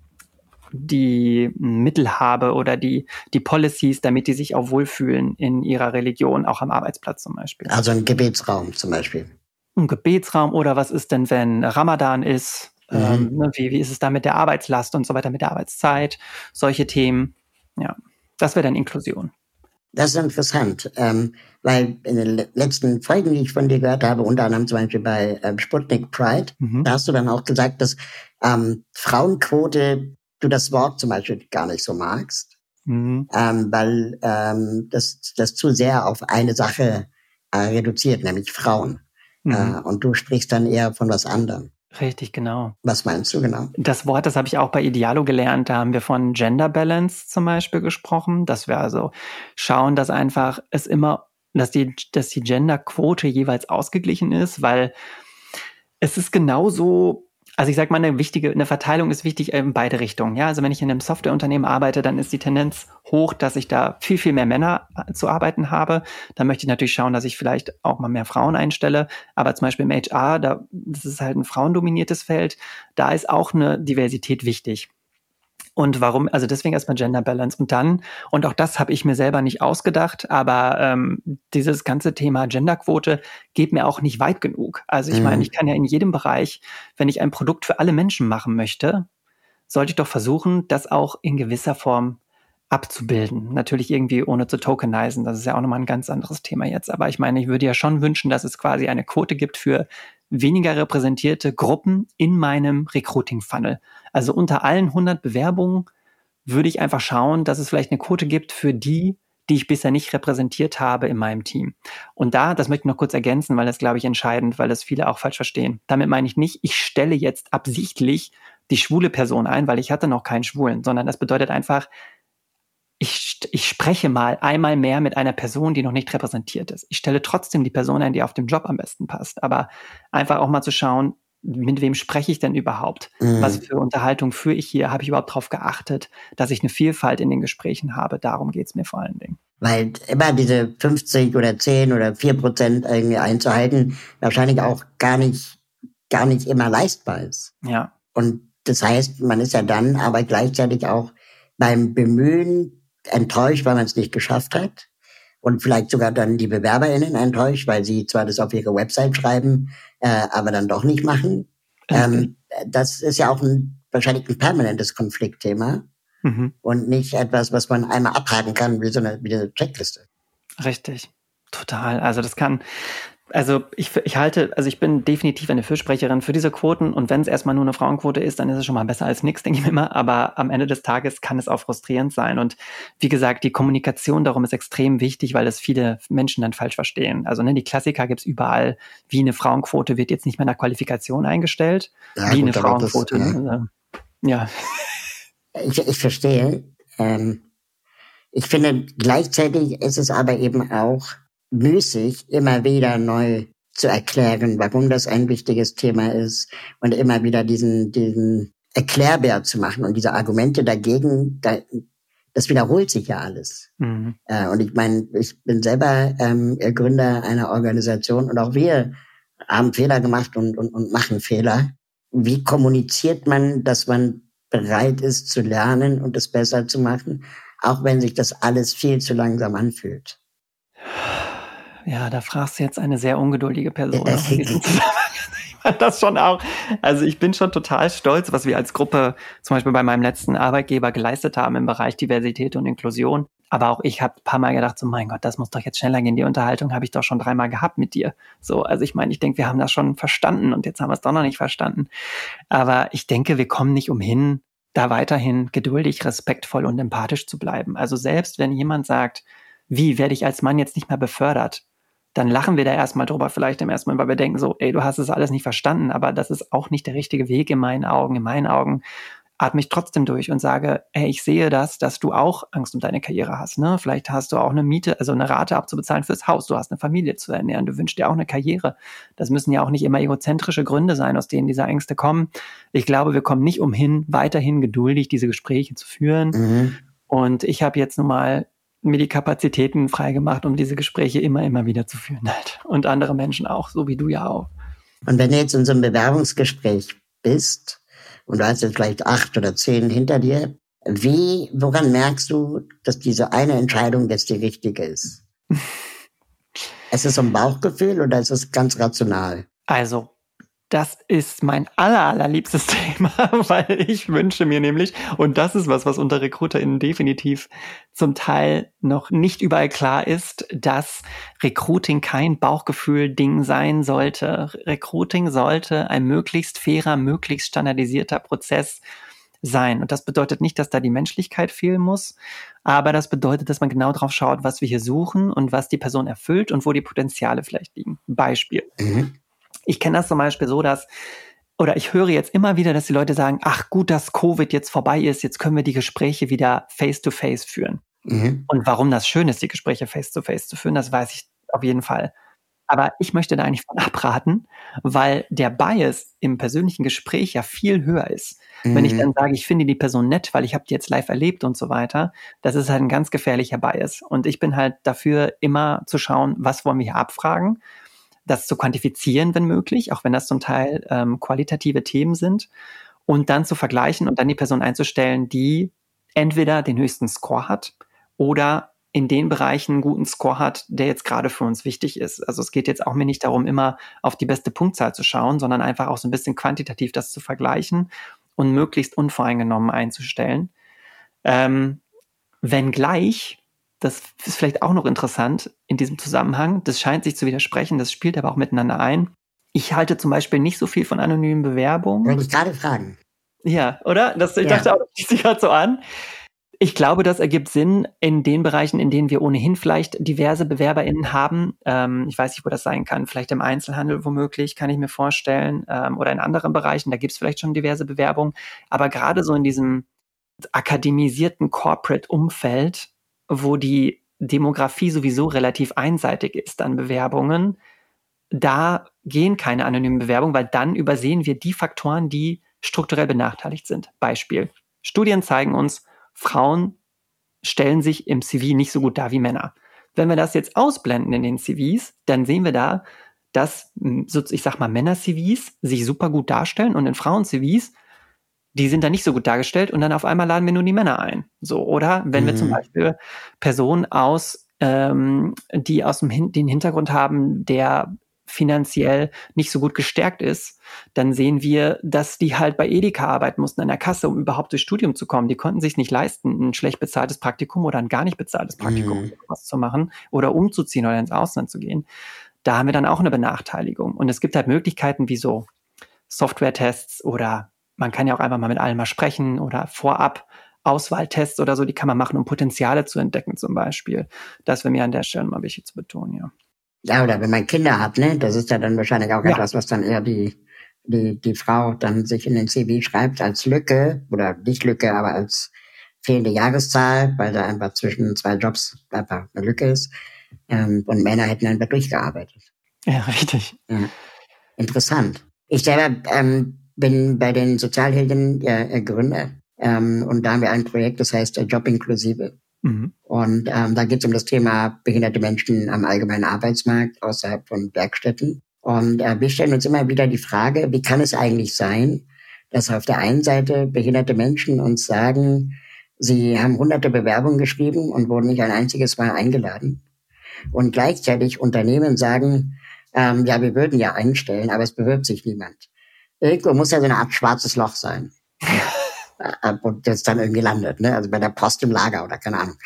[SPEAKER 4] die Mittel habe oder die, die Policies, damit die sich auch wohlfühlen in ihrer Religion, auch am Arbeitsplatz zum Beispiel.
[SPEAKER 3] Also ein Gebetsraum zum Beispiel.
[SPEAKER 4] Ein Gebetsraum, oder was ist denn, wenn Ramadan ist? Mhm. Ähm, ne, wie, wie ist es da mit der Arbeitslast und so weiter, mit der Arbeitszeit? Solche Themen. Ja, das wäre dann Inklusion.
[SPEAKER 3] Das ist interessant, ähm, weil in den letzten Folgen, die ich von dir gehört habe, unter anderem zum Beispiel bei ähm, Sputnik Pride, mhm. da hast du dann auch gesagt, dass ähm, Frauenquote du das Wort zum Beispiel gar nicht so magst, mhm. ähm, weil ähm, das, das zu sehr auf eine Sache äh, reduziert, nämlich Frauen. Mhm. Äh, und du sprichst dann eher von was anderem.
[SPEAKER 4] Richtig, genau.
[SPEAKER 3] Was meinst du genau?
[SPEAKER 4] Das Wort, das habe ich auch bei Idealo gelernt. Da haben wir von Gender Balance zum Beispiel gesprochen. Dass wir also schauen, dass einfach es immer, dass die, dass die Genderquote jeweils ausgeglichen ist, weil es ist genauso. Also ich sage mal, eine wichtige, eine Verteilung ist wichtig in beide Richtungen. Ja, also wenn ich in einem Softwareunternehmen arbeite, dann ist die Tendenz hoch, dass ich da viel, viel mehr Männer zu arbeiten habe. Dann möchte ich natürlich schauen, dass ich vielleicht auch mal mehr Frauen einstelle. Aber zum Beispiel im H R, da, das ist halt ein frauendominiertes Feld, da ist auch eine Diversität wichtig. Und warum, also deswegen erstmal Gender Balance. Und dann, und auch das habe ich mir selber nicht ausgedacht, aber ähm, dieses ganze Thema Genderquote geht mir auch nicht weit genug. Also ich mhm. meine, ich kann ja in jedem Bereich, wenn ich ein Produkt für alle Menschen machen möchte, sollte ich doch versuchen, das auch in gewisser Form abzubilden. Natürlich irgendwie ohne zu tokenisen. Das ist ja auch nochmal ein ganz anderes Thema jetzt. Aber ich meine, ich würde ja schon wünschen, dass es quasi eine Quote gibt für weniger repräsentierte Gruppen in meinem Recruiting-Funnel. Also unter allen hundert Bewerbungen würde ich einfach schauen, dass es vielleicht eine Quote gibt für die, die ich bisher nicht repräsentiert habe in meinem Team. Und da, das möchte ich noch kurz ergänzen, weil das, glaube ich, entscheidend, weil das viele auch falsch verstehen. Damit meine ich nicht, ich stelle jetzt absichtlich die schwule Person ein, weil ich hatte noch keinen Schwulen, sondern das bedeutet einfach, ich, ich spreche mal einmal mehr mit einer Person, die noch nicht repräsentiert ist. Ich stelle trotzdem die Person ein, die auf dem Job am besten passt. Aber einfach auch mal zu schauen, mit wem spreche ich denn überhaupt? Mhm. Was für Unterhaltung führe ich hier? Habe ich überhaupt darauf geachtet, dass ich eine Vielfalt in den Gesprächen habe? Darum geht es mir vor allen Dingen.
[SPEAKER 3] Weil immer diese fünfzig oder zehn oder vier Prozent irgendwie einzuhalten, wahrscheinlich auch gar nicht, gar nicht immer leistbar ist.
[SPEAKER 4] Ja.
[SPEAKER 3] Und das heißt, man ist ja dann aber gleichzeitig auch beim Bemühen enttäuscht, weil man es nicht geschafft hat. Und vielleicht sogar dann die BewerberInnen enttäuscht, weil sie zwar das auf ihre Website schreiben, äh, aber dann doch nicht machen. Ähm, das ist ja auch ein, wahrscheinlich ein permanentes Konfliktthema. Mhm. Und nicht etwas, was man einmal abhaken kann, wie so eine, wie eine Checkliste.
[SPEAKER 4] Richtig. Total. Also das kann, also ich, ich halte, also ich bin definitiv eine Fürsprecherin für diese Quoten und wenn es erstmal nur eine Frauenquote ist, dann ist es schon mal besser als nichts, denke ich mir immer, aber am Ende des Tages kann es auch frustrierend sein und wie gesagt, die Kommunikation darum ist extrem wichtig, weil das viele Menschen dann falsch verstehen. Also ne, die Klassiker gibt's überall, wie eine Frauenquote wird jetzt nicht mehr nach Qualifikation eingestellt, ja, wie gut, eine Frauenquote. Das, ja. Also, ja.
[SPEAKER 3] Ich, ich verstehe. Ähm, ich finde, gleichzeitig ist es aber eben auch müßig, immer wieder neu zu erklären, warum das ein wichtiges Thema ist und immer wieder diesen, diesen erklärbar zu machen und diese Argumente dagegen, da, das wiederholt sich ja alles. Mhm. Äh, und ich meine, ich bin selber ähm, Gründer einer Organisation und auch wir haben Fehler gemacht und, und, und machen Fehler. Wie kommuniziert man, dass man bereit ist zu lernen und es besser zu machen, auch wenn sich das alles viel zu langsam anfühlt?
[SPEAKER 4] Ja, da fragst du jetzt eine sehr ungeduldige Person. Ich fand das schon auch. Also ich bin schon total stolz, was wir als Gruppe zum Beispiel bei meinem letzten Arbeitgeber geleistet haben im Bereich Diversität und Inklusion. Aber auch ich habe ein paar Mal gedacht, so mein Gott, das muss doch jetzt schneller gehen. Die Unterhaltung habe ich doch schon dreimal gehabt mit dir. So, also ich meine, ich denke, wir haben das schon verstanden und jetzt haben wir es doch noch nicht verstanden. Aber ich denke, wir kommen nicht umhin, da weiterhin geduldig, respektvoll und empathisch zu bleiben. Also selbst wenn jemand sagt, wie werde ich als Mann jetzt nicht mehr befördert, dann lachen wir da erstmal drüber, vielleicht im ersten Mal, weil wir denken so, ey, du hast es alles nicht verstanden, aber das ist auch nicht der richtige Weg in meinen Augen. In meinen Augen atme ich trotzdem durch und sage, ey, ich sehe das, dass du auch Angst um deine Karriere hast, ne? Vielleicht hast du auch eine Miete, also eine Rate abzubezahlen fürs Haus, du hast eine Familie zu ernähren, du wünschst dir auch eine Karriere. Das müssen ja auch nicht immer egozentrische Gründe sein, aus denen diese Ängste kommen. Ich glaube, wir kommen nicht umhin, weiterhin geduldig diese Gespräche zu führen. Mhm. Und ich habe jetzt nun mal mir die Kapazitäten freigemacht, um diese Gespräche immer, immer wieder zu führen halt. Und andere Menschen auch, so wie du ja auch.
[SPEAKER 3] Und wenn du jetzt in so einem Bewerbungsgespräch bist und du hast jetzt vielleicht acht oder zehn hinter dir, wie, woran merkst du, dass diese eine Entscheidung jetzt die richtige ist? Ist es so ein Bauchgefühl oder ist es ganz rational?
[SPEAKER 4] Also, das ist mein aller, allerliebstes Thema, weil ich wünsche mir nämlich, und das ist was, was unter RecruiterInnen definitiv zum Teil noch nicht überall klar ist, dass Recruiting kein Bauchgefühl-Ding sein sollte. Recruiting sollte ein möglichst fairer, möglichst standardisierter Prozess sein. Und das bedeutet nicht, dass da die Menschlichkeit fehlen muss, aber das bedeutet, dass man genau drauf schaut, was wir hier suchen und was die Person erfüllt und wo die Potenziale vielleicht liegen. Beispiel. Mhm. Ich kenne das zum Beispiel so, dass, oder ich höre jetzt immer wieder, dass die Leute sagen, ach gut, dass Covid jetzt vorbei ist, jetzt können wir die Gespräche wieder face-to-face führen. Mhm. Und warum das schön ist, die Gespräche face-to-face zu führen, das weiß ich auf jeden Fall. Aber ich möchte da eigentlich von abraten, weil der Bias im persönlichen Gespräch ja viel höher ist. Mhm. Wenn ich dann sage, ich finde die Person nett, weil ich habe die jetzt live erlebt und so weiter, das ist halt ein ganz gefährlicher Bias. Und ich bin halt dafür, immer zu schauen, was wollen wir hier abfragen, das zu quantifizieren, wenn möglich, auch wenn das zum Teil ähm, qualitative Themen sind, und dann zu vergleichen und dann die Person einzustellen, die entweder den höchsten Score hat oder in den Bereichen einen guten Score hat, der jetzt gerade für uns wichtig ist. Also es geht jetzt auch mir nicht darum, immer auf die beste Punktzahl zu schauen, sondern einfach auch so ein bisschen quantitativ das zu vergleichen und möglichst unvoreingenommen einzustellen. Ähm, Wenngleich, das ist vielleicht auch noch interessant in diesem Zusammenhang, das scheint sich zu widersprechen, das spielt aber auch miteinander ein. Ich halte zum Beispiel nicht so viel von anonymen Bewerbungen.
[SPEAKER 3] Wollte ich gerade fragen.
[SPEAKER 4] Ja, oder? Das, ich
[SPEAKER 3] Ja.
[SPEAKER 4] dachte auch, das zieht sich gerade so an. Ich glaube, das ergibt Sinn in den Bereichen, in denen wir ohnehin vielleicht diverse BewerberInnen haben. Ähm, ich weiß nicht, wo das sein kann. Vielleicht im Einzelhandel womöglich, kann ich mir vorstellen. Ähm, oder in anderen Bereichen, da gibt es vielleicht schon diverse Bewerbungen. Aber gerade so in diesem akademisierten Corporate-Umfeld, wo die Demografie sowieso relativ einseitig ist an Bewerbungen, da gehen keine anonymen Bewerbungen, weil dann übersehen wir die Faktoren, die strukturell benachteiligt sind. Beispiel: Studien zeigen uns, Frauen stellen sich im C V nicht so gut dar wie Männer. Wenn wir das jetzt ausblenden in den C Vs, dann sehen wir da, dass, ich sag mal, Männer-C Vs sich super gut darstellen und in Frauen-C Vs, die sind da nicht so gut dargestellt und dann auf einmal laden wir nur die Männer ein. So, oder wenn mhm. wir zum Beispiel Personen aus, ähm, die aus dem Hin- den Hintergrund haben, der finanziell nicht so gut gestärkt ist, dann sehen wir, dass die halt bei Edeka arbeiten mussten an der Kasse, um überhaupt durchs Studium zu kommen. Die konnten sich nicht leisten, ein schlecht bezahltes Praktikum oder ein gar nicht bezahltes Praktikum mhm. was zu machen oder umzuziehen oder ins Ausland zu gehen. Da haben wir dann auch eine Benachteiligung. Und es gibt halt Möglichkeiten wie so Software-Tests oder man kann ja auch einfach mal mit allen mal sprechen oder vorab Auswahltests oder so, die kann man machen, um Potenziale zu entdecken zum Beispiel. Das wäre mir an der Stelle mal wichtig zu betonen, ja.
[SPEAKER 3] Ja, oder wenn man Kinder hat, ne, das ist ja dann wahrscheinlich auch
[SPEAKER 4] Ja.
[SPEAKER 3] etwas, was dann eher die, die, die Frau dann sich in den C V schreibt als Lücke, oder nicht Lücke, aber als fehlende Jahreszahl, weil da einfach zwischen zwei Jobs einfach eine Lücke ist. Ähm, und Männer hätten einfach durchgearbeitet.
[SPEAKER 4] Ja, richtig.
[SPEAKER 3] Ja. Interessant. Ich selber ähm, bin bei den Sozialhelden äh, Gründer. Ähm, und da haben wir ein Projekt, das heißt äh, Job inklusive. Mhm. Und ähm, da geht es um das Thema behinderte Menschen am allgemeinen Arbeitsmarkt außerhalb von Werkstätten. Und äh, wir stellen uns immer wieder die Frage, wie kann es eigentlich sein, dass auf der einen Seite behinderte Menschen uns sagen, sie haben hunderte Bewerbungen geschrieben und wurden nicht ein einziges Mal eingeladen. Und gleichzeitig Unternehmen sagen, ähm, ja, wir würden ja einstellen, aber es bewirbt sich niemand. Irgendwo muss ja so eine Art schwarzes Loch sein. Und das dann irgendwie landet, ne? Also bei der Post im Lager oder keine Ahnung.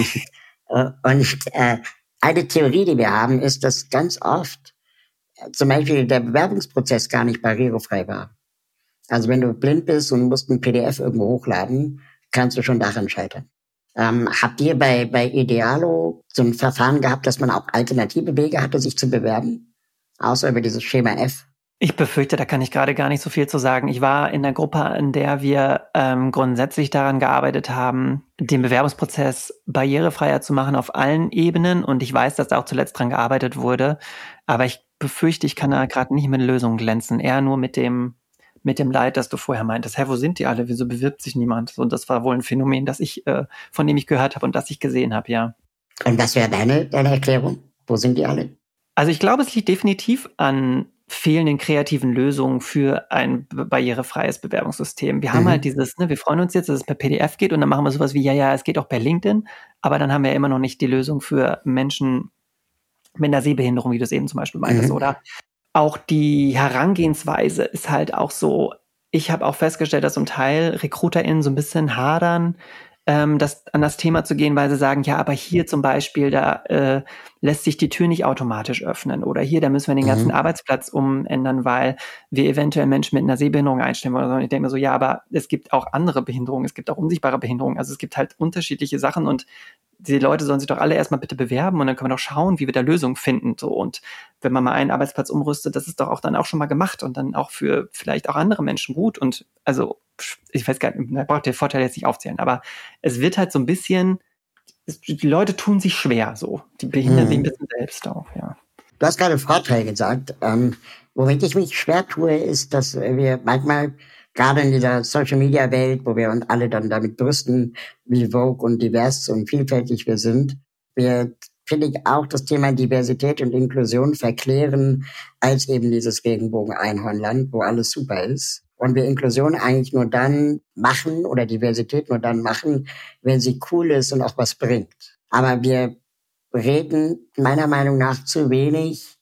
[SPEAKER 3] Und äh, eine Theorie, die wir haben, ist, dass ganz oft äh, zum Beispiel der Bewerbungsprozess gar nicht barrierefrei war. Also wenn du blind bist und musst ein P D F irgendwo hochladen, kannst du schon daran scheitern. Ähm, habt ihr bei bei Idealo so ein Verfahren gehabt, dass man auch alternative Wege hatte, sich zu bewerben? Außer über dieses Schema F?
[SPEAKER 4] Ich befürchte, da kann ich gerade gar nicht so viel zu sagen. Ich war in der Gruppe, in der wir ähm, grundsätzlich daran gearbeitet haben, den Bewerbungsprozess barrierefreier zu machen auf allen Ebenen. Und ich weiß, dass da auch zuletzt dran gearbeitet wurde. Aber ich befürchte, ich kann da gerade nicht mit Lösungen glänzen. Eher nur mit dem mit dem Leid, das du vorher meintest. Hä, wo sind die alle? Wieso bewirbt sich niemand? Und das war wohl ein Phänomen, das ich, äh, von dem ich gehört habe und das ich gesehen habe, ja.
[SPEAKER 3] Und was wäre deine, deine Erklärung? Wo sind die alle?
[SPEAKER 4] Also ich glaube, es liegt definitiv an fehlenden kreativen Lösungen für ein barrierefreies Bewerbungssystem. Wir mhm. haben halt dieses, ne, wir freuen uns jetzt, dass es per P D F geht und dann machen wir sowas wie, ja, ja, es geht auch per LinkedIn, aber dann haben wir ja immer noch nicht die Lösung für Menschen mit einer Sehbehinderung, wie du es eben zum Beispiel meintest, mhm. oder? Auch die Herangehensweise ist halt auch so, ich habe auch festgestellt, dass zum Teil RecruiterInnen so ein bisschen hadern, ähm, das, an das Thema zu gehen, weil sie sagen, ja, aber hier zum Beispiel, da äh, lässt sich die Tür nicht automatisch öffnen. Oder hier, da müssen wir den ganzen mhm. Arbeitsplatz umändern, weil wir eventuell Menschen mit einer Sehbehinderung einstellen wollen. Und ich denke mir so, ja, aber es gibt auch andere Behinderungen, es gibt auch unsichtbare Behinderungen. Also es gibt halt unterschiedliche Sachen und die Leute sollen sich doch alle erstmal bitte bewerben und dann können wir doch schauen, wie wir da Lösungen finden. So. Und wenn man mal einen Arbeitsplatz umrüstet, das ist doch auch dann auch schon mal gemacht und dann auch für vielleicht auch andere Menschen gut. Und also, ich weiß gar nicht, man braucht den Vorteil jetzt nicht aufzählen, aber es wird halt so ein bisschen, die Leute tun sich schwer so. Die behindern hm. sich ein bisschen selbst auch, ja.
[SPEAKER 3] Du hast gerade Vorteil gesagt. Ähm, womit ich mich schwer tue, ist, dass wir manchmal gerade in dieser Social-Media-Welt, wo wir uns alle dann damit brüsten, wie vogue und divers und vielfältig wir sind, wir, finde ich, auch das Thema Diversität und Inklusion verklären als eben dieses Regenbogen-Einhornland, wo alles super ist. Und wir Inklusion eigentlich nur dann machen oder Diversität nur dann machen, wenn sie cool ist und auch was bringt. Aber wir reden meiner Meinung nach zu wenig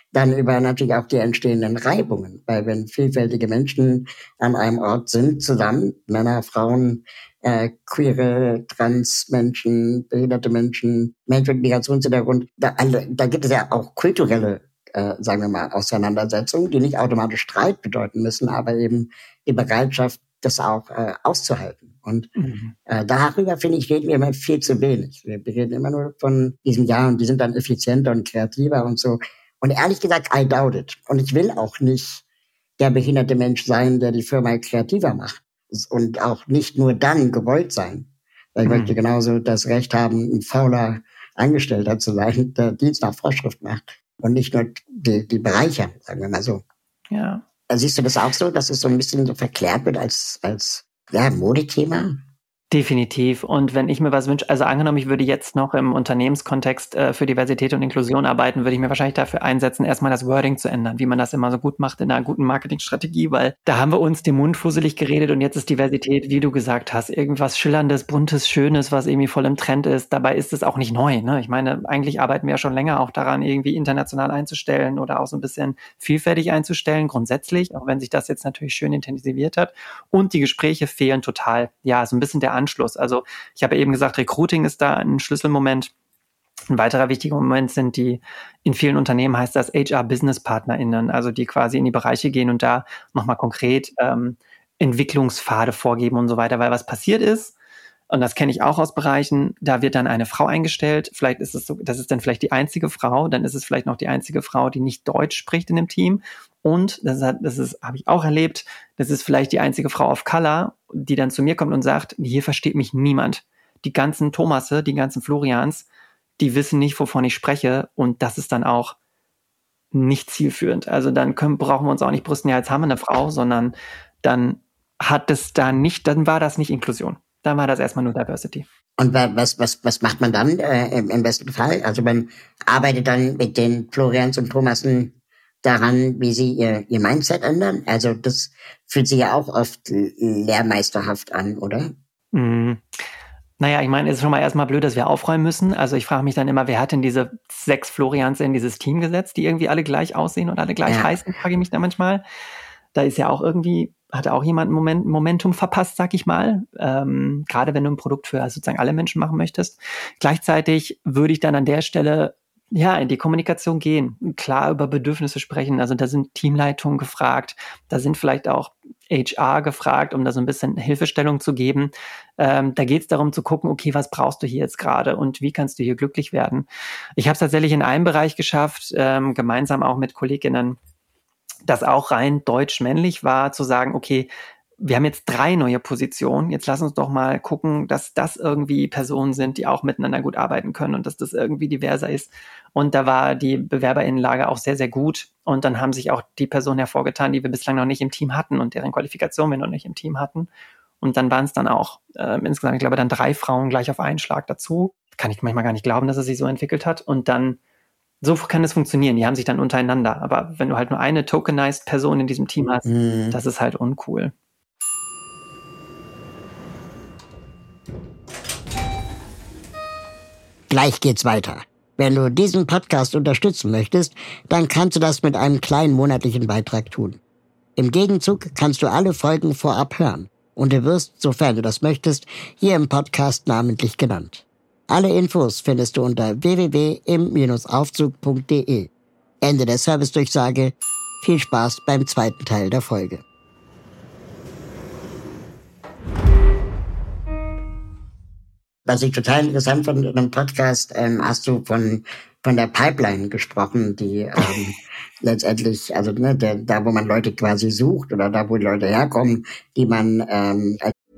[SPEAKER 3] dann über natürlich auch die entstehenden Reibungen. Weil wenn vielfältige Menschen an einem Ort sind, zusammen, Männer, Frauen, äh, queere, trans Menschen, behinderte Menschen, Menschen mit Migrationshintergrund, da, alle, da gibt es ja auch kulturelle, äh, sagen wir mal, Auseinandersetzungen, die nicht automatisch Streit bedeuten müssen, aber eben die Bereitschaft, das auch äh, auszuhalten. Und mhm. äh, darüber, finde ich, reden wir immer viel zu wenig. Wir reden immer nur von diesem Jahr und die sind dann effizienter und kreativer und so. Und ehrlich gesagt, I doubt it. Und ich will auch nicht der behinderte Mensch sein, der die Firma kreativer macht. Und auch nicht nur dann gewollt sein. Weil ich mhm. möchte genauso das Recht haben, ein fauler Angestellter zu sein, der Dienst nach Vorschrift macht. Und nicht nur die, die Bereicher, sagen wir mal so.
[SPEAKER 4] Ja.
[SPEAKER 3] Siehst du das auch so, dass es so ein bisschen so verklärt wird als, als ja, Modethema?
[SPEAKER 4] Definitiv. Und wenn ich mir was wünsche, also angenommen, ich würde jetzt noch im Unternehmenskontext äh, für Diversität und Inklusion arbeiten, würde ich mir wahrscheinlich dafür einsetzen, erstmal das Wording zu ändern, wie man das immer so gut macht in einer guten Marketingstrategie, weil da haben wir uns den Mund fusselig geredet und jetzt ist Diversität, wie du gesagt hast, irgendwas Schillerndes, Buntes, Schönes, was irgendwie voll im Trend ist. Dabei ist es auch nicht neu, ne? Ich meine, eigentlich arbeiten wir ja schon länger auch daran, irgendwie international einzustellen oder auch so ein bisschen vielfältig einzustellen, grundsätzlich, auch wenn sich das jetzt natürlich schön intensiviert hat. Und die Gespräche fehlen total. Ja, so ein bisschen der Anschluss. Also ich habe eben gesagt, Recruiting ist da ein Schlüsselmoment. Ein weiterer wichtiger Moment sind die, in vielen Unternehmen heißt das H R-BusinesspartnerInnen, also die quasi in die Bereiche gehen und da nochmal konkret ähm, Entwicklungspfade vorgeben und so weiter, weil was passiert ist, und das kenne ich auch aus Bereichen, da wird dann eine Frau eingestellt, vielleicht ist es so, das ist dann vielleicht die einzige Frau, dann ist es vielleicht noch die einzige Frau, die nicht Deutsch spricht in dem Team. Und das, hat, das ist, habe ich auch erlebt, das ist vielleicht die einzige Frau of Color, die dann zu mir kommt und sagt, hier versteht mich niemand. Die ganzen Thomasse, die ganzen Florians, die wissen nicht, wovon ich spreche. Und das ist dann auch nicht zielführend. Also dann können, brauchen wir uns auch nicht brüsten, ja, jetzt haben wir eine Frau, sondern dann hat es da nicht, dann war das nicht Inklusion. Dann war das erstmal nur Diversity.
[SPEAKER 3] Und was, was, was macht man dann äh, im, im besten Fall? Also man arbeitet dann mit den Florians und Thomassen daran, wie sie ihr, ihr Mindset ändern? Also das fühlt sich ja auch oft lehrmeisterhaft an, oder?
[SPEAKER 4] Mm. Naja, ich meine, es ist schon mal erstmal blöd, dass wir aufräumen müssen. Also ich frage mich dann immer, wer hat denn diese sechs Florians in dieses Team gesetzt, die irgendwie alle gleich aussehen und alle gleich ja. heißen, frage ich mich da manchmal. Da ist ja auch irgendwie, hat auch jemand ein Moment, Momentum verpasst, sag ich mal. Ähm, gerade wenn du ein Produkt für sozusagen alle Menschen machen möchtest. Gleichzeitig würde ich dann an der Stelle ja, in die Kommunikation gehen, klar über Bedürfnisse sprechen. Also da sind Teamleitungen gefragt, da sind vielleicht auch H R gefragt, um da so ein bisschen Hilfestellung zu geben. Ähm, da geht es darum zu gucken, okay, was brauchst du hier jetzt gerade und wie kannst du hier glücklich werden? Ich habe es tatsächlich in einem Bereich geschafft, ähm, gemeinsam auch mit Kolleginnen, das auch rein deutsch-männlich war, zu sagen, okay, wir haben jetzt drei neue Positionen. Jetzt lass uns doch mal gucken, dass das irgendwie Personen sind, die auch miteinander gut arbeiten können und dass das irgendwie diverser ist. Und da war die BewerberInnenlage auch sehr, sehr gut. Und dann haben sich auch die Personen hervorgetan, die wir bislang noch nicht im Team hatten und deren Qualifikation wir noch nicht im Team hatten. Und dann waren es dann auch äh, insgesamt, ich glaube, dann drei Frauen gleich auf einen Schlag dazu. Kann ich manchmal gar nicht glauben, dass es sich so entwickelt hat. Und dann, so kann es funktionieren. Die haben sich dann untereinander. Aber wenn du halt nur eine tokenized Person in diesem Team hast, mhm. das ist halt uncool.
[SPEAKER 3] Gleich geht's weiter. Wenn du diesen Podcast unterstützen möchtest, dann kannst du das mit einem kleinen monatlichen Beitrag tun. Im Gegenzug kannst du alle Folgen vorab hören und du wirst, sofern du das möchtest, hier im Podcast namentlich genannt. Alle Infos findest du unter w w w punkt im Bindestrich aufzug punkt d e. Ende der Servicedurchsage. Viel Spaß beim zweiten Teil der Folge. Was ich total interessant fand in einem Podcast, ähm, hast du von von der Pipeline gesprochen, die ähm, letztendlich, also ne, der, da wo man Leute quasi sucht oder da wo die Leute herkommen, die man ähm,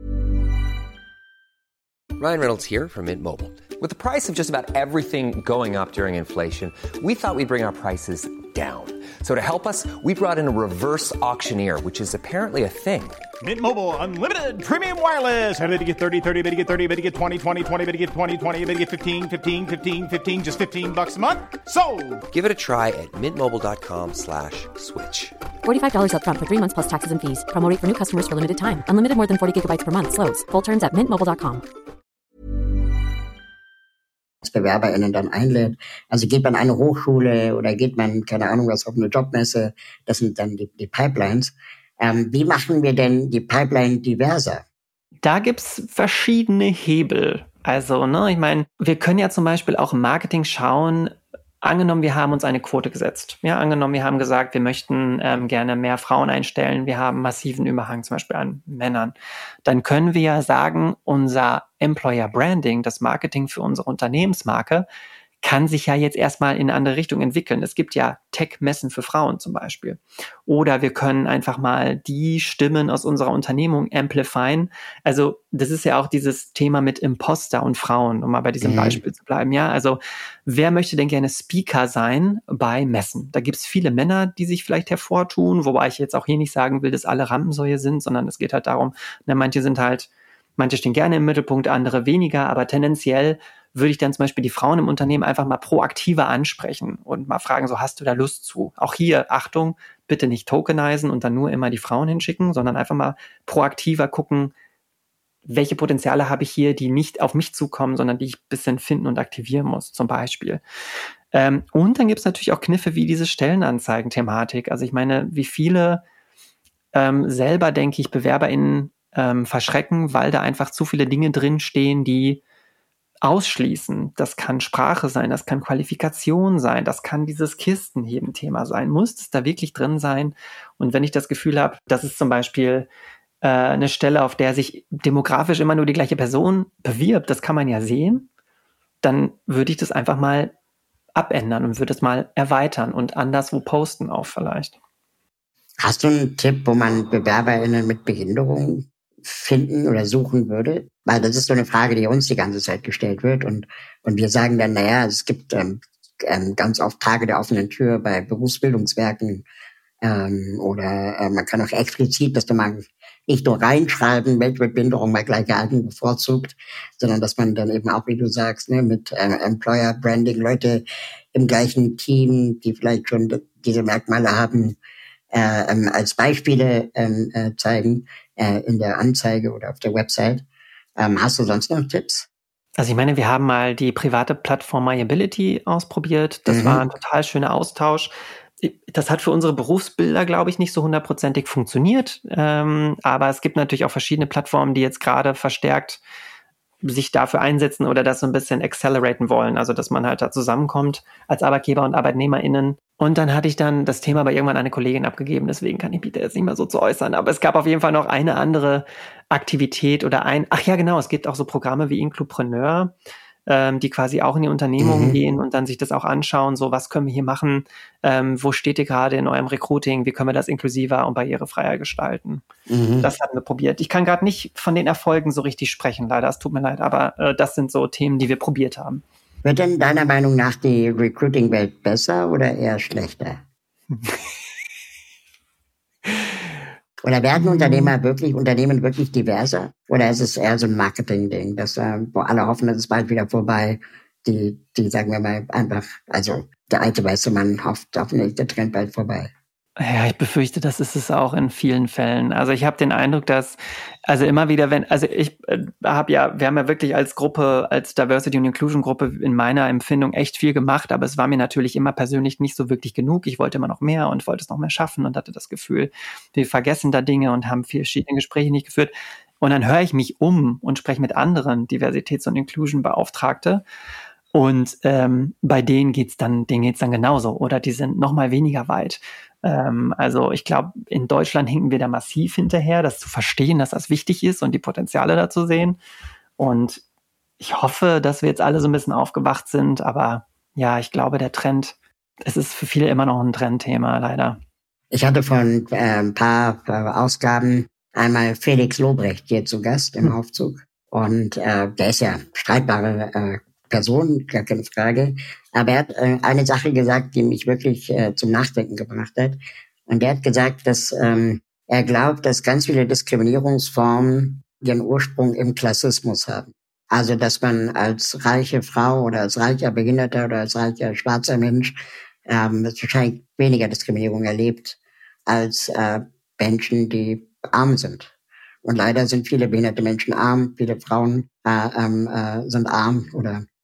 [SPEAKER 1] Ryan Reynolds here from Mint Mobile. With the price of just about everything going up during inflation, we thought we'd bring our prices down. So to help us, we brought in a reverse auctioneer, which is apparently a thing.
[SPEAKER 5] Mint Mobile Unlimited Premium Wireless. How to get thirty, thirty, bit to get thirty, bit to get twenty, twenty, twenty, bit to get twenty, twenty, bit to get fifteen, fifteen, fifteen, fifteen, just fifteen bucks a month? Sold!
[SPEAKER 1] Give it a try at mintmobile.com slash switch.
[SPEAKER 2] forty-five dollars up front for three months plus taxes and fees. Promo rate for new customers for limited time. Unlimited more than forty gigabytes per month. Slows full terms at mint mobile dot com.
[SPEAKER 3] BewerberInnen dann einlädt. Also geht man an eine Hochschule oder geht man, keine Ahnung was, auf eine Jobmesse, das sind dann die, die Pipelines. Ähm, wie machen wir denn die Pipeline diverser?
[SPEAKER 4] Da gibt's verschiedene Hebel. Also, ne, ich meine, wir können ja zum Beispiel auch im Marketing schauen, angenommen, wir haben uns eine Quote gesetzt. Ja, angenommen, wir haben gesagt, wir möchten ähm, gerne mehr Frauen einstellen. Wir haben massiven Überhang zum Beispiel an Männern. Dann können wir ja sagen, unser Employer Branding, das Marketing für unsere Unternehmensmarke, kann sich ja jetzt erstmal in eine andere Richtung entwickeln. Es gibt ja Tech-Messen für Frauen zum Beispiel. Oder wir können einfach mal die Stimmen aus unserer Unternehmung amplifyen. Also das ist ja auch dieses Thema mit Imposter und Frauen, um mal bei diesem mhm. Beispiel zu bleiben. Ja, also wer möchte denn gerne Speaker sein bei Messen? Da gibt es viele Männer, die sich vielleicht hervortun, wobei ich jetzt auch hier nicht sagen will, dass alle Rampensäue sind, sondern es geht halt darum, na, manche sind halt, manche stehen gerne im Mittelpunkt, andere weniger, aber tendenziell würde ich dann zum Beispiel die Frauen im Unternehmen einfach mal proaktiver ansprechen und mal fragen, so hast du da Lust zu? Auch hier, Achtung, bitte nicht tokenisen und dann nur immer die Frauen hinschicken, sondern einfach mal proaktiver gucken, welche Potenziale habe ich hier, die nicht auf mich zukommen, sondern die ich ein bisschen finden und aktivieren muss, zum Beispiel. Ähm, und dann gibt es natürlich auch Kniffe wie diese Stellenanzeigen-Thematik. Also ich meine, wie viele ähm, selber, denke ich, BewerberInnen ähm, verschrecken, weil da einfach zu viele Dinge drinstehen, die ausschließen. Das kann Sprache sein, das kann Qualifikation sein, das kann dieses Kistenheben-Thema sein. Muss es da wirklich drin sein? Und wenn ich das Gefühl habe, das ist zum Beispiel äh, eine Stelle, auf der sich demografisch immer nur die gleiche Person bewirbt, das kann man ja sehen, dann würde ich das einfach mal abändern und würde es mal erweitern und anderswo posten auch vielleicht.
[SPEAKER 3] Hast du einen Tipp, wo man BewerberInnen mit Behinderung finden oder suchen würde? Weil das ist so eine Frage, die uns die ganze Zeit gestellt wird. Und, und wir sagen dann, naja, es gibt ähm, ähm, ganz oft Tage der offenen Tür bei Berufsbildungswerken ähm, oder äh, man kann auch explizit, dass man nicht nur reinschreiben, Mensch mit Behinderung mal gleich geeignet bevorzugt, sondern dass man dann eben auch, wie du sagst, ne, mit äh, Employer Branding Leute im gleichen Team, die vielleicht schon diese Merkmale haben, äh, ähm, als Beispiele ähm, äh, zeigen äh, in der Anzeige oder auf der Website. Ähm, hast du sonst noch Tipps?
[SPEAKER 4] Also ich meine, wir haben mal die private Plattform MyAbility ausprobiert. Das mhm. war ein total schöner Austausch. Das hat für unsere Berufsbilder, glaube ich, nicht so hundertprozentig funktioniert. Ähm, aber es gibt natürlich auch verschiedene Plattformen, die jetzt gerade verstärkt sich dafür einsetzen oder das so ein bisschen acceleraten wollen. Also dass man halt da zusammenkommt als Arbeitgeber und ArbeitnehmerInnen. Und dann hatte ich dann das Thema bei irgendwann eine Kollegin abgegeben, deswegen kann ich mich da jetzt nicht mehr so zu äußern. Aber es gab auf jeden Fall noch eine andere Aktivität oder ein, ach ja genau, es gibt auch so Programme wie Inclupreneur, ähm, die quasi auch in die Unternehmungen mhm. gehen und dann sich das auch anschauen, so was können wir hier machen, ähm, wo steht ihr gerade in eurem Recruiting, wie können wir das inklusiver und barrierefreier gestalten. Mhm. Das hatten wir probiert. Ich kann gerade nicht von den Erfolgen so richtig sprechen, leider, es tut mir leid, aber äh, das sind so Themen, die wir probiert haben.
[SPEAKER 3] Wird denn deiner Meinung nach die Recruiting-Welt besser oder eher schlechter? Oder werden Unternehmer wirklich, Unternehmen wirklich diverser? Oder ist es eher so ein Marketing-Ding, dass, äh, wo alle hoffen, dass es bald wieder vorbei, die, die, sagen wir mal, einfach, also, der alte weiße Mann hofft, hoffentlich der Trend bald vorbei.
[SPEAKER 4] Ja, ich befürchte, das ist es auch in vielen Fällen. Also ich habe den Eindruck, dass, also immer wieder, wenn, also ich äh, habe ja, wir haben ja wirklich als Gruppe, als Diversity und Inclusion Gruppe in meiner Empfindung echt viel gemacht, aber es war mir natürlich immer persönlich nicht so wirklich genug. Ich wollte immer noch mehr und wollte es noch mehr schaffen und hatte das Gefühl, wir vergessen da Dinge und haben verschiedene Gespräche nicht geführt. Und dann höre ich mich um und spreche mit anderen Diversitäts- und Inclusion-Beauftragte. Und ähm, bei denen geht's dann, denen geht's dann genauso oder die sind noch mal weniger weit. Ähm, also ich glaube, in Deutschland hinken wir da massiv hinterher, das zu verstehen, dass das wichtig ist und die Potenziale da zu sehen. Und ich hoffe, dass wir jetzt alle so ein bisschen aufgewacht sind. Aber ja, ich glaube, der Trend, es ist für viele immer noch ein Trendthema, leider.
[SPEAKER 3] Ich hatte von äh, ein paar äh, Ausgaben einmal Felix Lobrecht hier zu Gast im hm. Aufzug. Und äh, der ist ja streitbare äh, Person, gar keine Frage. Aber er hat äh, eine Sache gesagt, die mich wirklich äh, zum Nachdenken gebracht hat. Und er hat gesagt, dass ähm, er glaubt, dass ganz viele Diskriminierungsformen ihren Ursprung im Klassismus haben. Also, dass man als reiche Frau oder als reicher Behinderter oder als reicher schwarzer Mensch ähm, wahrscheinlich weniger Diskriminierung erlebt als äh, Menschen, die arm sind. Und leider sind viele behinderte Menschen arm, viele Frauen äh, äh, sind arm oder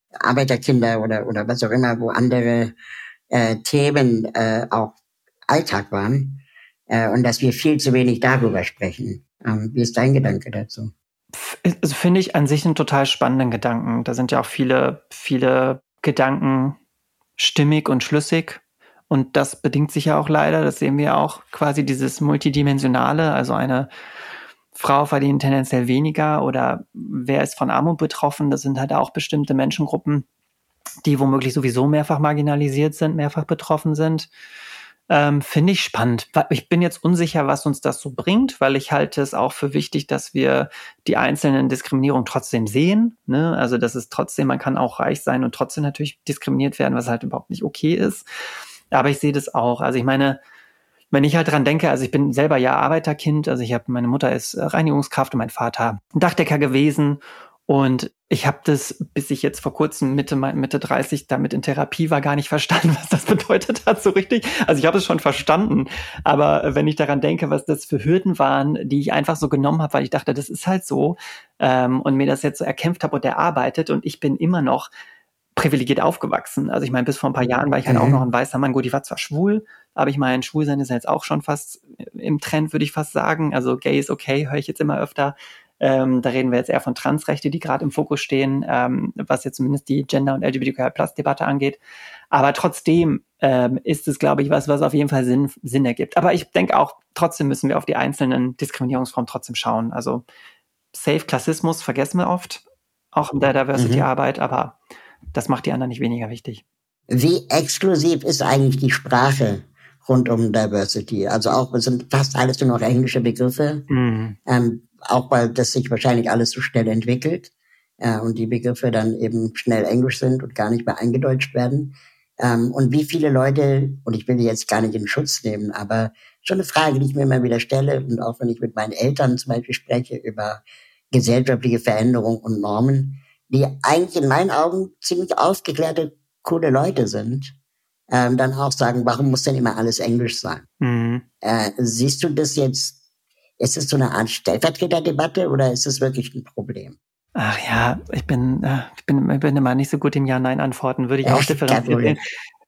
[SPEAKER 3] Arbeiterkinder oder, oder was auch immer, wo andere äh, Themen äh, auch Alltag waren äh, und dass wir viel zu wenig darüber sprechen. Ähm, wie ist dein Gedanke dazu?
[SPEAKER 4] Also finde ich an sich einen total spannenden Gedanken. Da sind ja auch viele, viele Gedanken stimmig und schlüssig. Und das bedingt sich ja auch leider, das sehen wir auch, quasi dieses Multidimensionale, also eine Frau verdient tendenziell weniger oder wer ist von Armut betroffen, das sind halt auch bestimmte Menschengruppen, die womöglich sowieso mehrfach marginalisiert sind, mehrfach betroffen sind. Ähm, finde ich spannend. Ich bin jetzt unsicher, was uns das so bringt, weil ich halte es auch für wichtig, dass wir die einzelnen Diskriminierungen trotzdem sehen. Ne? Also das ist trotzdem, man kann auch reich sein und trotzdem natürlich diskriminiert werden, was halt überhaupt nicht okay ist. Aber ich sehe das auch. Also ich meine, wenn ich halt dran denke, also ich bin selber ja Arbeiterkind, also ich habe, meine Mutter ist Reinigungskraft und mein Vater Dachdecker gewesen. Und ich habe das, bis ich jetzt vor kurzem Mitte, Mitte dreißig damit in Therapie war, gar nicht verstanden, was das bedeutet hat so richtig. Also ich habe es schon verstanden, aber wenn ich daran denke, was das für Hürden waren, die ich einfach so genommen habe, weil ich dachte, das ist halt so ähm, und mir das jetzt so erkämpft habe und erarbeitet und ich bin immer noch privilegiert aufgewachsen. Also ich meine, bis vor ein paar Jahren war ich halt mhm. auch noch ein weißer Mann. Gut, ich war zwar schwul, aber ich meine, Schwulsein ist jetzt auch schon fast im Trend, würde ich fast sagen. Also gay ist okay, höre ich jetzt immer öfter. Ähm, da reden wir jetzt eher von Transrechte, die gerade im Fokus stehen, ähm, was jetzt zumindest die Gender- und L G B T Q I Plus Debatte angeht. Aber trotzdem ähm, ist es, glaube ich, was, was auf jeden Fall Sinn, Sinn ergibt. Aber ich denke auch, trotzdem müssen wir auf die einzelnen Diskriminierungsformen trotzdem schauen. Also Safe Klassismus vergessen wir oft, auch in der Diversity-Arbeit, mhm. aber das macht die anderen nicht weniger wichtig.
[SPEAKER 3] Wie exklusiv ist eigentlich die Sprache rund um Diversity? Also auch, es sind fast alles nur noch englische Begriffe. Mhm. Ähm, auch weil das sich wahrscheinlich alles so schnell entwickelt äh, und die Begriffe dann eben schnell Englisch sind und gar nicht mehr eingedeutscht werden. Ähm, und wie viele Leute, und ich will die jetzt gar nicht in Schutz nehmen, aber schon eine Frage, die ich mir immer wieder stelle, und auch wenn ich mit meinen Eltern zum Beispiel spreche über gesellschaftliche Veränderungen und Normen, die eigentlich in meinen Augen ziemlich aufgeklärte, coole Leute sind, ähm, dann auch sagen, warum muss denn immer alles Englisch sein? Mhm. Äh, siehst du das jetzt, ist es so eine Art Stellvertreterdebatte oder ist es wirklich ein Problem?
[SPEAKER 4] Ach ja, ich bin, ich bin, ich bin immer nicht so gut im Ja-Nein-Antworten, würde ich auch differenzieren.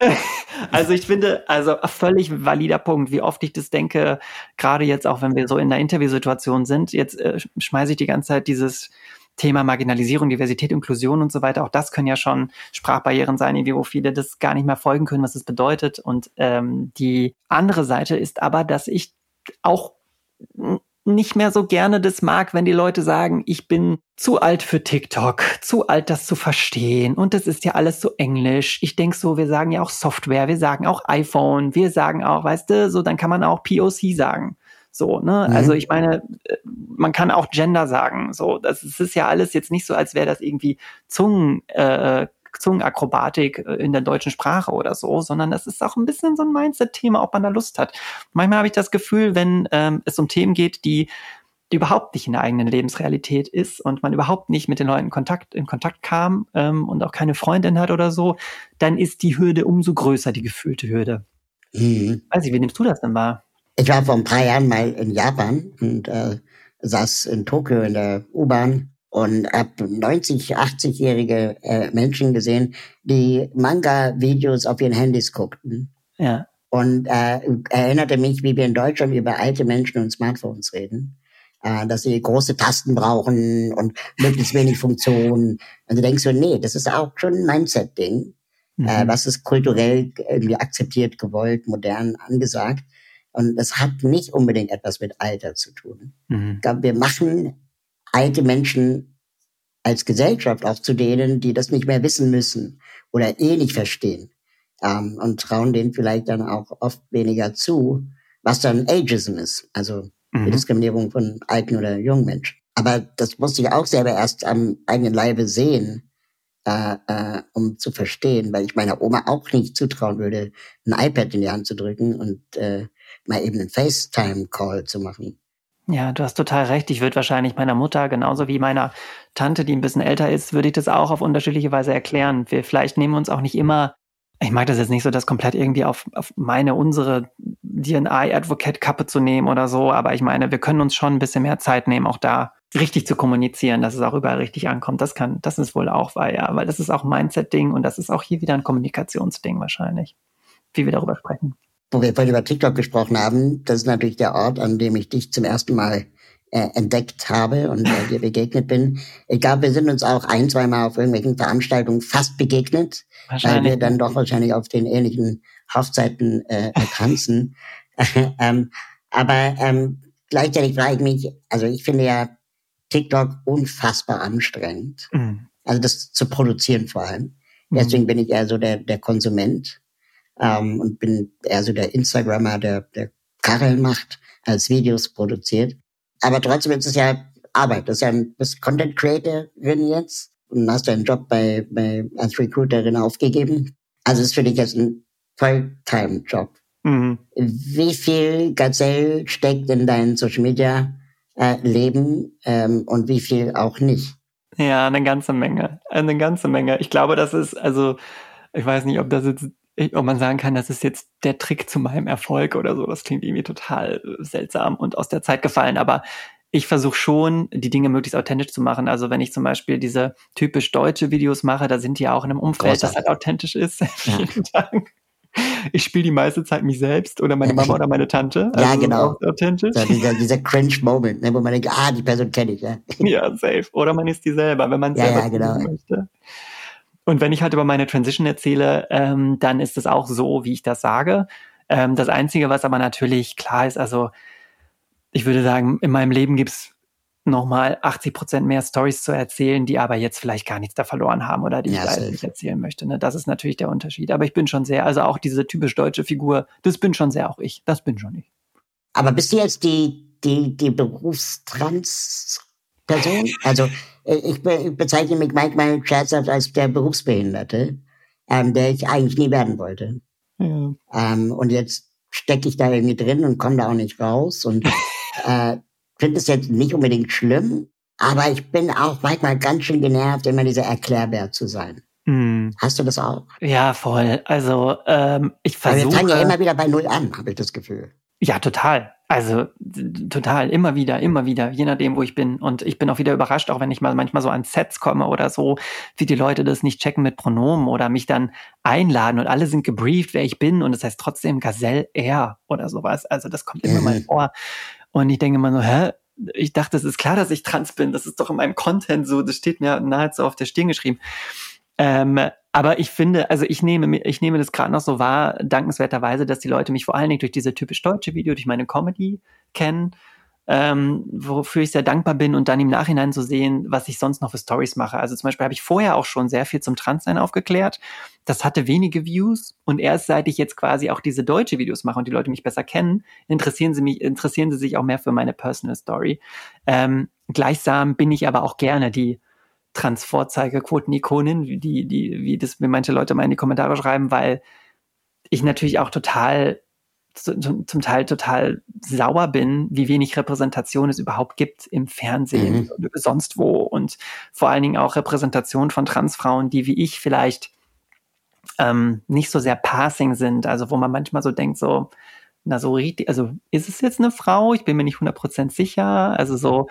[SPEAKER 4] Also ich finde, also völlig valider Punkt, wie oft ich das denke, gerade jetzt auch, wenn wir so in einer Interviewsituation sind, jetzt äh, schmeiße ich die ganze Zeit dieses Thema Marginalisierung, Diversität, Inklusion und so weiter, auch das können ja schon Sprachbarrieren sein, irgendwie, wo viele das gar nicht mehr folgen können, was das bedeutet. Und ähm, die andere Seite ist aber, dass ich auch nicht mehr so gerne das mag, wenn die Leute sagen, ich bin zu alt für TikTok, zu alt, das zu verstehen und das ist ja alles so englisch. Ich denke so, wir sagen ja auch Software, wir sagen auch iPhone, wir sagen auch, weißt du, so dann kann man auch P O C sagen. So, ne? Mhm. Also ich meine, man kann auch Gender sagen. So, das ist ja alles jetzt nicht so, als wäre das irgendwie Zungen, äh, Zungenakrobatik in der deutschen Sprache oder so, sondern das ist auch ein bisschen so ein Mindset-Thema, ob man da Lust hat. Manchmal habe ich das Gefühl, wenn ähm, es um Themen geht, die, die überhaupt nicht in der eigenen Lebensrealität ist und man überhaupt nicht mit den Leuten Kontakt, in Kontakt kam ähm, und auch keine Freundin hat oder so, dann ist die Hürde umso größer, die gefühlte Hürde. Mhm. Weiß ich, wie nimmst du das denn wahr?
[SPEAKER 3] Ich war vor ein paar Jahren mal in Japan und äh, saß in Tokio in der U-Bahn und habe neunzig-, achtzig-jährige äh, Menschen gesehen, die Manga-Videos auf ihren Handys guckten.
[SPEAKER 4] Ja.
[SPEAKER 3] Und äh, erinnerte mich, wie wir in Deutschland über alte Menschen und Smartphones reden. Äh, dass sie große Tasten brauchen und möglichst wenig Funktionen. Und du denkst so, nee, das ist auch schon ein Mindset-Ding. Mhm. Äh, was ist kulturell irgendwie akzeptiert, gewollt, modern, angesagt. Und das hat nicht unbedingt etwas mit Alter zu tun. Mhm. Ich glaube, wir machen alte Menschen als Gesellschaft auch zu denen, die das nicht mehr wissen müssen oder eh nicht verstehen. Ähm, und trauen denen vielleicht dann auch oft weniger zu, was dann Ageism ist, also mhm. die Diskriminierung von alten oder jungen Menschen. Aber das musste ich auch selber erst am eigenen Leibe sehen, äh, äh, um zu verstehen, weil ich meiner Oma auch nicht zutrauen würde, ein iPad in die Hand zu drücken und äh, mal eben einen FaceTime-Call zu machen.
[SPEAKER 4] Ja, du hast total recht. Ich würde wahrscheinlich meiner Mutter, genauso wie meiner Tante, die ein bisschen älter ist, würde ich das auch auf unterschiedliche Weise erklären. Wir vielleicht nehmen uns auch nicht immer, ich mag das jetzt nicht so, das komplett irgendwie auf, auf meine, unsere D and I-Advocate-Kappe zu nehmen oder so, aber ich meine, wir können uns schon ein bisschen mehr Zeit nehmen, auch da richtig zu kommunizieren, dass es auch überall richtig ankommt. Das kann, das ist wohl auch wahr, ja, weil das ist auch ein Mindset-Ding und das ist auch hier wieder ein Kommunikationsding wahrscheinlich, wie wir darüber sprechen.
[SPEAKER 3] Wo wir vorhin über TikTok gesprochen haben, das ist natürlich der Ort, an dem ich dich zum ersten Mal äh, entdeckt habe und äh, dir begegnet bin. Ich glaube, wir sind uns auch ein, zwei Mal auf irgendwelchen Veranstaltungen fast begegnet, weil wir dann doch wahrscheinlich auf den ähnlichen Hochzeiten äh, tanzen. ähm, aber ähm, gleichzeitig frage ich mich, also ich finde ja TikTok unfassbar anstrengend. Mhm. Also das zu produzieren vor allem. Mhm. Deswegen bin ich eher so der, der Konsument ähm, und bin eher so der Instagrammer, der, der Karren macht, als Videos produziert. Aber trotzdem ist es ja Arbeit. Das ist ja ein, bist Content Creatorin jetzt und hast deinen Job bei, bei als Recruiterin aufgegeben. Also ist für dich jetzt ein Fulltime-Job. Mhm. Wie viel Gazelle steckt in dein Social Media äh, Leben ähm, und wie viel auch nicht?
[SPEAKER 4] Ja, eine ganze Menge. Eine ganze Menge. Ich glaube, das ist, also, ich weiß nicht, ob das jetzt, ob man sagen kann, das ist jetzt der Trick zu meinem Erfolg oder so. Das klingt irgendwie total seltsam und aus der Zeit gefallen, aber ich versuche schon, die Dinge möglichst authentisch zu machen. Also wenn ich zum Beispiel diese typisch deutsche Videos mache, da sind die ja auch in einem Umfeld, Großartig. Das halt authentisch ist. Vielen ja. Dank. Ich spiele die meiste Zeit mich selbst oder meine Mama oder meine Tante.
[SPEAKER 3] Also ja, genau.
[SPEAKER 4] Authentisch.
[SPEAKER 3] So, dieser, dieser Cringe-Moment, ne, wo man denkt, ah, die Person kenne ich. Ja.
[SPEAKER 4] ja, safe. Oder man ist die selber, wenn man es
[SPEAKER 3] ja,
[SPEAKER 4] selber
[SPEAKER 3] ja, genau.
[SPEAKER 4] möchte. Und wenn ich halt über meine Transition erzähle, ähm, dann ist es auch so, wie ich das sage. Ähm, das Einzige, was aber natürlich klar ist, also ich würde sagen, in meinem Leben gibt's nochmal achtzig Prozent mehr Storys zu erzählen, die aber jetzt vielleicht gar nichts da verloren haben oder die ja, ich leider nicht erzählen möchte. Ne? Das ist natürlich der Unterschied. Aber ich bin schon sehr, also auch diese typisch deutsche Figur, das bin schon sehr auch ich. Das bin schon ich.
[SPEAKER 3] Aber bist du jetzt die, die, die Berufstrans-Person? Also ich, be- ich bezeichne mich manchmal scherzhaft als der Berufsbehinderte, ähm, der ich eigentlich nie werden wollte. Ja. Ähm, und jetzt stecke ich da irgendwie drin und komme da auch nicht raus und äh, finde es jetzt nicht unbedingt schlimm, aber ich bin auch manchmal ganz schön genervt, immer dieser Erklärbär zu sein. Mm. Hast du das auch?
[SPEAKER 4] Ja, voll. Also ähm, ich versuche...
[SPEAKER 3] Aber wir fangen ja immer wieder bei Null an, habe ich das Gefühl.
[SPEAKER 4] Ja, total. Also total, immer wieder, immer wieder, je nachdem, wo ich bin. Und ich bin auch wieder überrascht, auch wenn ich mal manchmal so an Sets komme oder so, wie die Leute das nicht checken mit Pronomen oder mich dann einladen und alle sind gebrieft, wer ich bin und das heißt trotzdem Gazelle er oder sowas. Also das kommt immer mhm. mal vor. Und ich denke immer so, hä? Ich dachte, es ist klar, dass ich trans bin. Das ist doch in meinem Content so, das steht mir nahezu auf der Stirn geschrieben. Ähm, aber ich finde, also ich nehme, ich nehme das gerade noch so wahr, dankenswerterweise, dass die Leute mich vor allen Dingen durch diese typisch deutsche Video, durch meine Comedy kennen, ähm, wofür ich sehr dankbar bin und dann im Nachhinein zu sehen, was ich sonst noch für Stories mache. Also zum Beispiel habe ich vorher auch schon sehr viel zum Transsein aufgeklärt. Das hatte wenige Views und erst seit ich jetzt quasi auch diese deutsche Videos mache und die Leute mich besser kennen, interessieren sie mich, interessieren sie sich auch mehr für meine Personal Story. Ähm, gleichsam bin ich aber auch gerne die Trans-Vorzeigequoten-Ikonin, die, die, wie das, wie manche Leute mal in die Kommentare schreiben, weil ich natürlich auch total, zum, zum Teil total sauer bin, wie wenig Repräsentation es überhaupt gibt im Fernsehen, mhm. oder sonst wo und vor allen Dingen auch Repräsentation von Transfrauen, die wie ich vielleicht ähm, nicht so sehr passing sind, also wo man manchmal so denkt, so, na so richtig, also ist es jetzt eine Frau? Ich bin mir nicht hundert Prozent sicher, also so,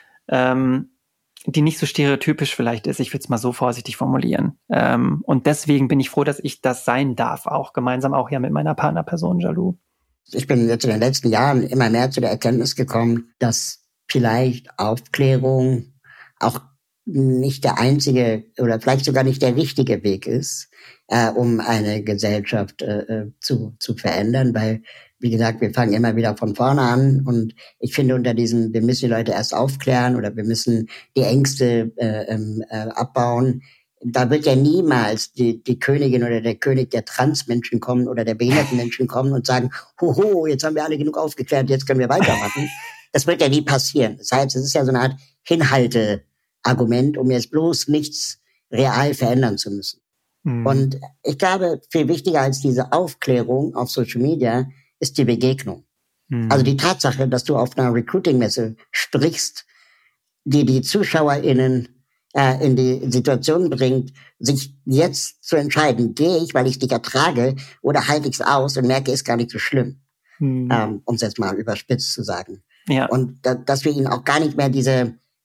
[SPEAKER 4] ähm, die nicht so stereotypisch vielleicht ist. Ich würde es mal so vorsichtig formulieren. Ähm, und deswegen bin ich froh, dass ich das sein darf, auch gemeinsam auch ja mit meiner Partnerperson Jalou.
[SPEAKER 3] Ich bin jetzt in den letzten Jahren immer mehr zu der Erkenntnis gekommen, dass vielleicht Aufklärung auch nicht der einzige oder vielleicht sogar nicht der richtige Weg ist, äh, um eine Gesellschaft äh, zu, zu verändern, weil wie gesagt, wir fangen immer wieder von vorne an und ich finde unter diesem, wir müssen die Leute erst aufklären oder wir müssen die Ängste äh, äh, abbauen, da wird ja niemals die, die Königin oder der König der Transmenschen kommen oder der behinderten Menschen kommen und sagen, hoho, jetzt haben wir alle genug aufgeklärt, jetzt können wir weitermachen. Das wird ja nie passieren. Das heißt, es ist ja so eine Art Hinhalteargument, um jetzt bloß nichts real verändern zu müssen. Mhm. Und ich glaube, viel wichtiger als diese Aufklärung auf Social Media ist die Begegnung. Mhm. Also die Tatsache, dass du auf einer Recruiting-Messe sprichst, die die ZuschauerInnen äh, in die Situation bringt, sich jetzt zu entscheiden, gehe ich, weil ich dich ertrage, oder halte ich es aus und merke, ist gar nicht so schlimm. Mhm. Ähm, um es jetzt mal überspitzt zu sagen. Ja. Und da, dass wir ihnen auch gar nicht mehr diese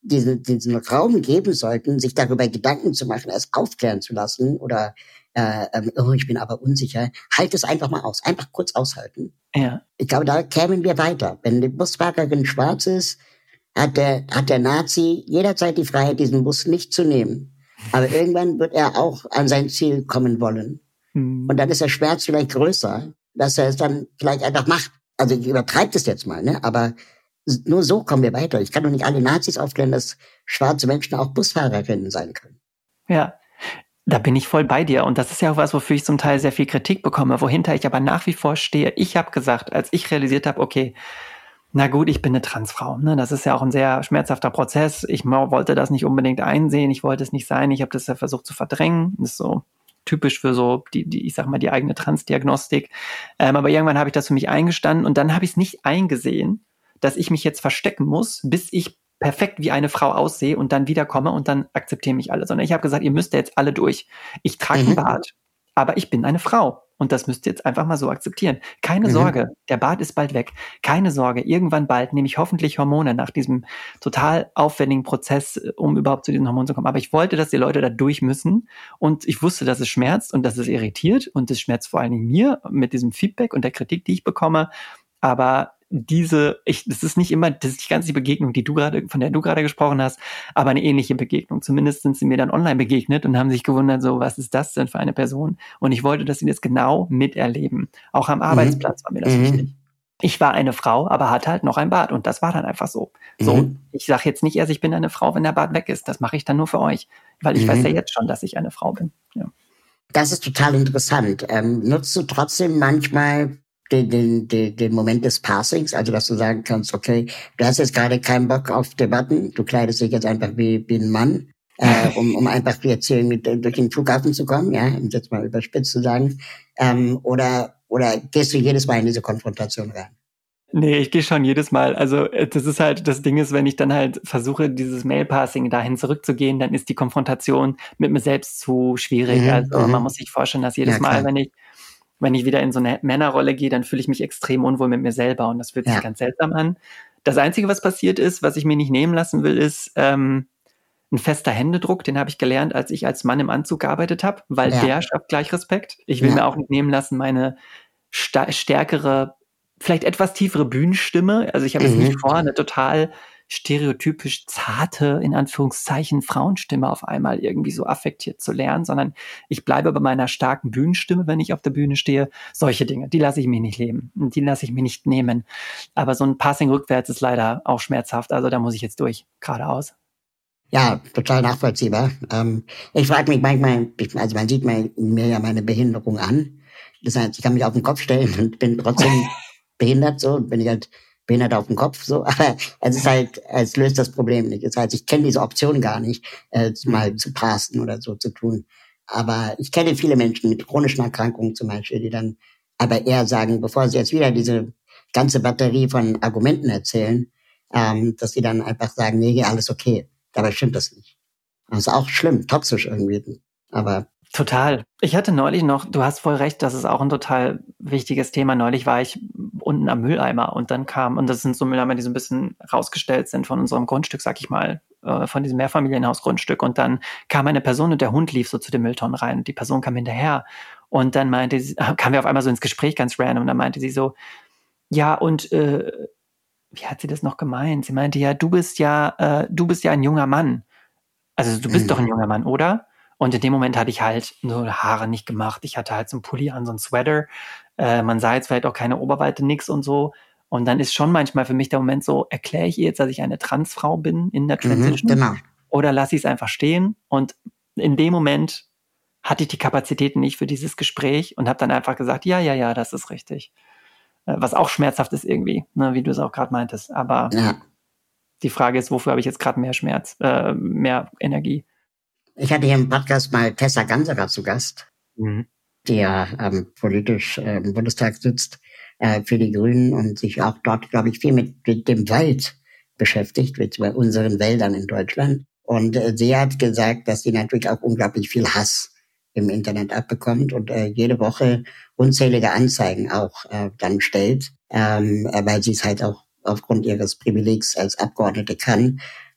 [SPEAKER 3] diesen, diesen Raum geben sollten, sich darüber Gedanken zu machen, es aufklären zu lassen oder äh, oh, ich bin aber unsicher. Halt es einfach mal aus. Einfach kurz aushalten.
[SPEAKER 4] Ja.
[SPEAKER 3] Ich glaube, da kämen wir weiter. Wenn die Busfahrerin schwarz ist, hat der, hat der Nazi jederzeit die Freiheit, diesen Bus nicht zu nehmen. Aber irgendwann wird er auch an sein Ziel kommen wollen. Mhm. Und dann ist der Schmerz vielleicht größer, dass er es dann vielleicht einfach macht. Also ich übertreibe das jetzt mal, ne? Aber nur so kommen wir weiter. Ich kann doch nicht alle Nazis aufklären, dass schwarze Menschen auch Busfahrerinnen sein können.
[SPEAKER 4] Ja. Da bin ich voll bei dir. Und das ist ja auch was, wofür ich zum Teil sehr viel Kritik bekomme, wohinter ich aber nach wie vor stehe. Ich habe gesagt, als ich realisiert habe, okay, na gut, ich bin eine Transfrau. Ne? Das ist ja auch ein sehr schmerzhafter Prozess. Ich wollte das nicht unbedingt einsehen. Ich wollte es nicht sein. Ich habe das ja versucht zu verdrängen. Das ist so typisch für so die, die ich sag mal, die eigene Transdiagnostik. Ähm, aber irgendwann habe ich das für mich eingestanden und dann habe ich es nicht eingesehen, dass ich mich jetzt verstecken muss, bis ich perfekt wie eine Frau aussehe und dann wiederkomme und dann akzeptieren mich alle. Sondern ich habe gesagt, ihr müsst ja jetzt alle durch. Ich trage mhm. einen Bart, aber ich bin eine Frau. Und das müsst ihr jetzt einfach mal so akzeptieren. Keine mhm. Sorge, der Bart ist bald weg. Keine Sorge, irgendwann bald nehme ich hoffentlich Hormone nach diesem total aufwendigen Prozess, um überhaupt zu diesen Hormonen zu kommen. Aber ich wollte, dass die Leute da durch müssen. Und ich wusste, dass es schmerzt und dass es irritiert. Und es schmerzt vor allen Dingen mir mit diesem Feedback und der Kritik, die ich bekomme. Aber diese, ich, das ist nicht immer, das ist die ganze Begegnung, die du gerade, von der du gerade gesprochen hast, aber eine ähnliche Begegnung. Zumindest sind sie mir dann online begegnet und haben sich gewundert, so, was ist das denn für eine Person? Und ich wollte, dass sie das genau miterleben. Auch am Arbeitsplatz mhm. war mir das mhm. wichtig. Ich war eine Frau, aber hatte halt noch ein Bart und das war dann einfach so. Mhm. So, ich sage jetzt nicht erst, ich bin eine Frau, wenn der Bart weg ist. Das mache ich dann nur für euch, weil ich mhm. weiß ja jetzt schon, dass ich eine Frau bin. Ja.
[SPEAKER 3] Das ist total interessant. Ähm, nutzt du trotzdem manchmal Den, den, den, den Moment des Passings, also dass du sagen kannst, okay, du hast jetzt gerade keinen Bock auf Debatten, du kleidest dich jetzt einfach wie, wie ein Mann, äh, um, um einfach jetzt hier mit, durch den Flughafen zu kommen, ja, um jetzt mal überspitzt zu sagen, ähm, oder, oder gehst du jedes Mal in diese Konfrontation rein?
[SPEAKER 4] Nee, ich gehe schon jedes Mal. Also das ist halt, das Ding ist, wenn ich dann halt versuche, dieses Mail-Passing dahin zurückzugehen, dann ist die Konfrontation mit mir selbst zu schwierig. Mhm, also m- man muss sich vorstellen, dass jedes ja, Mal, wenn ich Wenn ich wieder in so eine Männerrolle gehe, dann fühle ich mich extrem unwohl mit mir selber und das fühlt sich ja. ganz seltsam an. Das Einzige, was passiert ist, was ich mir nicht nehmen lassen will, ist ähm, ein fester Händedruck. Den habe ich gelernt, als ich als Mann im Anzug gearbeitet habe, weil ja. der schafft gleich Respekt. Ich will ja. mir auch nicht nehmen lassen, meine sta- stärkere, vielleicht etwas tiefere Bühnenstimme. Also ich habe mhm. jetzt nicht vor, eine total stereotypisch zarte, in Anführungszeichen, Frauenstimme auf einmal irgendwie so affektiert zu lernen, sondern ich bleibe bei meiner starken Bühnenstimme, wenn ich auf der Bühne stehe. Solche Dinge, die lasse ich mir nicht leben. Die lasse ich mir nicht nehmen. Aber so ein Passing rückwärts ist leider auch schmerzhaft. Also da muss ich jetzt durch, geradeaus.
[SPEAKER 3] Ja, total nachvollziehbar. Ähm, ich frage mich manchmal, also man sieht mir, mir ja meine Behinderung an. Das heißt, ich kann mich auf den Kopf stellen und bin trotzdem behindert, so, und bin ich halt behindert auf dem Kopf, so, aber es ist halt, es löst das Problem nicht. Das heißt, ich kenne diese Option gar nicht, äh, mal zu passen oder so zu tun. Aber ich kenne viele Menschen mit chronischen Erkrankungen zum Beispiel, die dann aber eher sagen, bevor sie jetzt wieder diese ganze Batterie von Argumenten erzählen, ähm, dass sie dann einfach sagen, nee, alles okay. Dabei stimmt das nicht. Das ist auch schlimm, toxisch irgendwie. Aber
[SPEAKER 4] total. Ich hatte neulich noch, du hast voll recht, das ist auch ein total wichtiges Thema. Neulich war ich unten am Mülleimer und dann kam, und das sind so Mülleimer, die so ein bisschen rausgestellt sind von unserem Grundstück, sag ich mal, äh, von diesem Mehrfamilienhausgrundstück. Und dann kam eine Person und der Hund lief so zu den Mülltonnen rein und die Person kam hinterher. Und dann meinte sie, kamen wir auf einmal so ins Gespräch ganz random und dann meinte sie so, ja, und äh, wie hat sie das noch gemeint? Sie meinte, ja, du bist ja, äh, du bist ja ein junger Mann. Also du bist mhm. doch ein junger Mann, oder? Und in dem Moment hatte ich halt nur Haare nicht gemacht. Ich hatte halt so einen Pulli an, so einen Sweater. Äh, man sah jetzt vielleicht auch keine Oberweite, nix und so. Und dann ist schon manchmal für mich der Moment so, erkläre ich ihr jetzt, dass ich eine Transfrau bin in der Transition?
[SPEAKER 3] Mhm, genau.
[SPEAKER 4] Oder lasse ich es einfach stehen? Und in dem Moment hatte ich die Kapazitäten nicht für dieses Gespräch und habe dann einfach gesagt, ja, ja, ja, das ist richtig. Äh, was auch schmerzhaft ist irgendwie, ne, wie du es auch gerade meintest. Aber ja. Die Frage ist, wofür habe ich jetzt gerade mehr Schmerz, äh, mehr Energie?
[SPEAKER 3] Ich hatte hier im Podcast mal Tessa Ganserer zu Gast,
[SPEAKER 4] mhm.
[SPEAKER 3] die ja ähm, politisch äh, im Bundestag sitzt äh, für die Grünen und sich auch dort, glaube ich, viel mit, mit dem Wald beschäftigt, mit bei unseren Wäldern in Deutschland. Und äh, sie hat gesagt, dass sie natürlich auch unglaublich viel Hass im Internet abbekommt und äh, jede Woche unzählige Anzeigen auch äh, dann stellt, ähm, weil sie es halt auch aufgrund ihres Privilegs als Abgeordnete kann.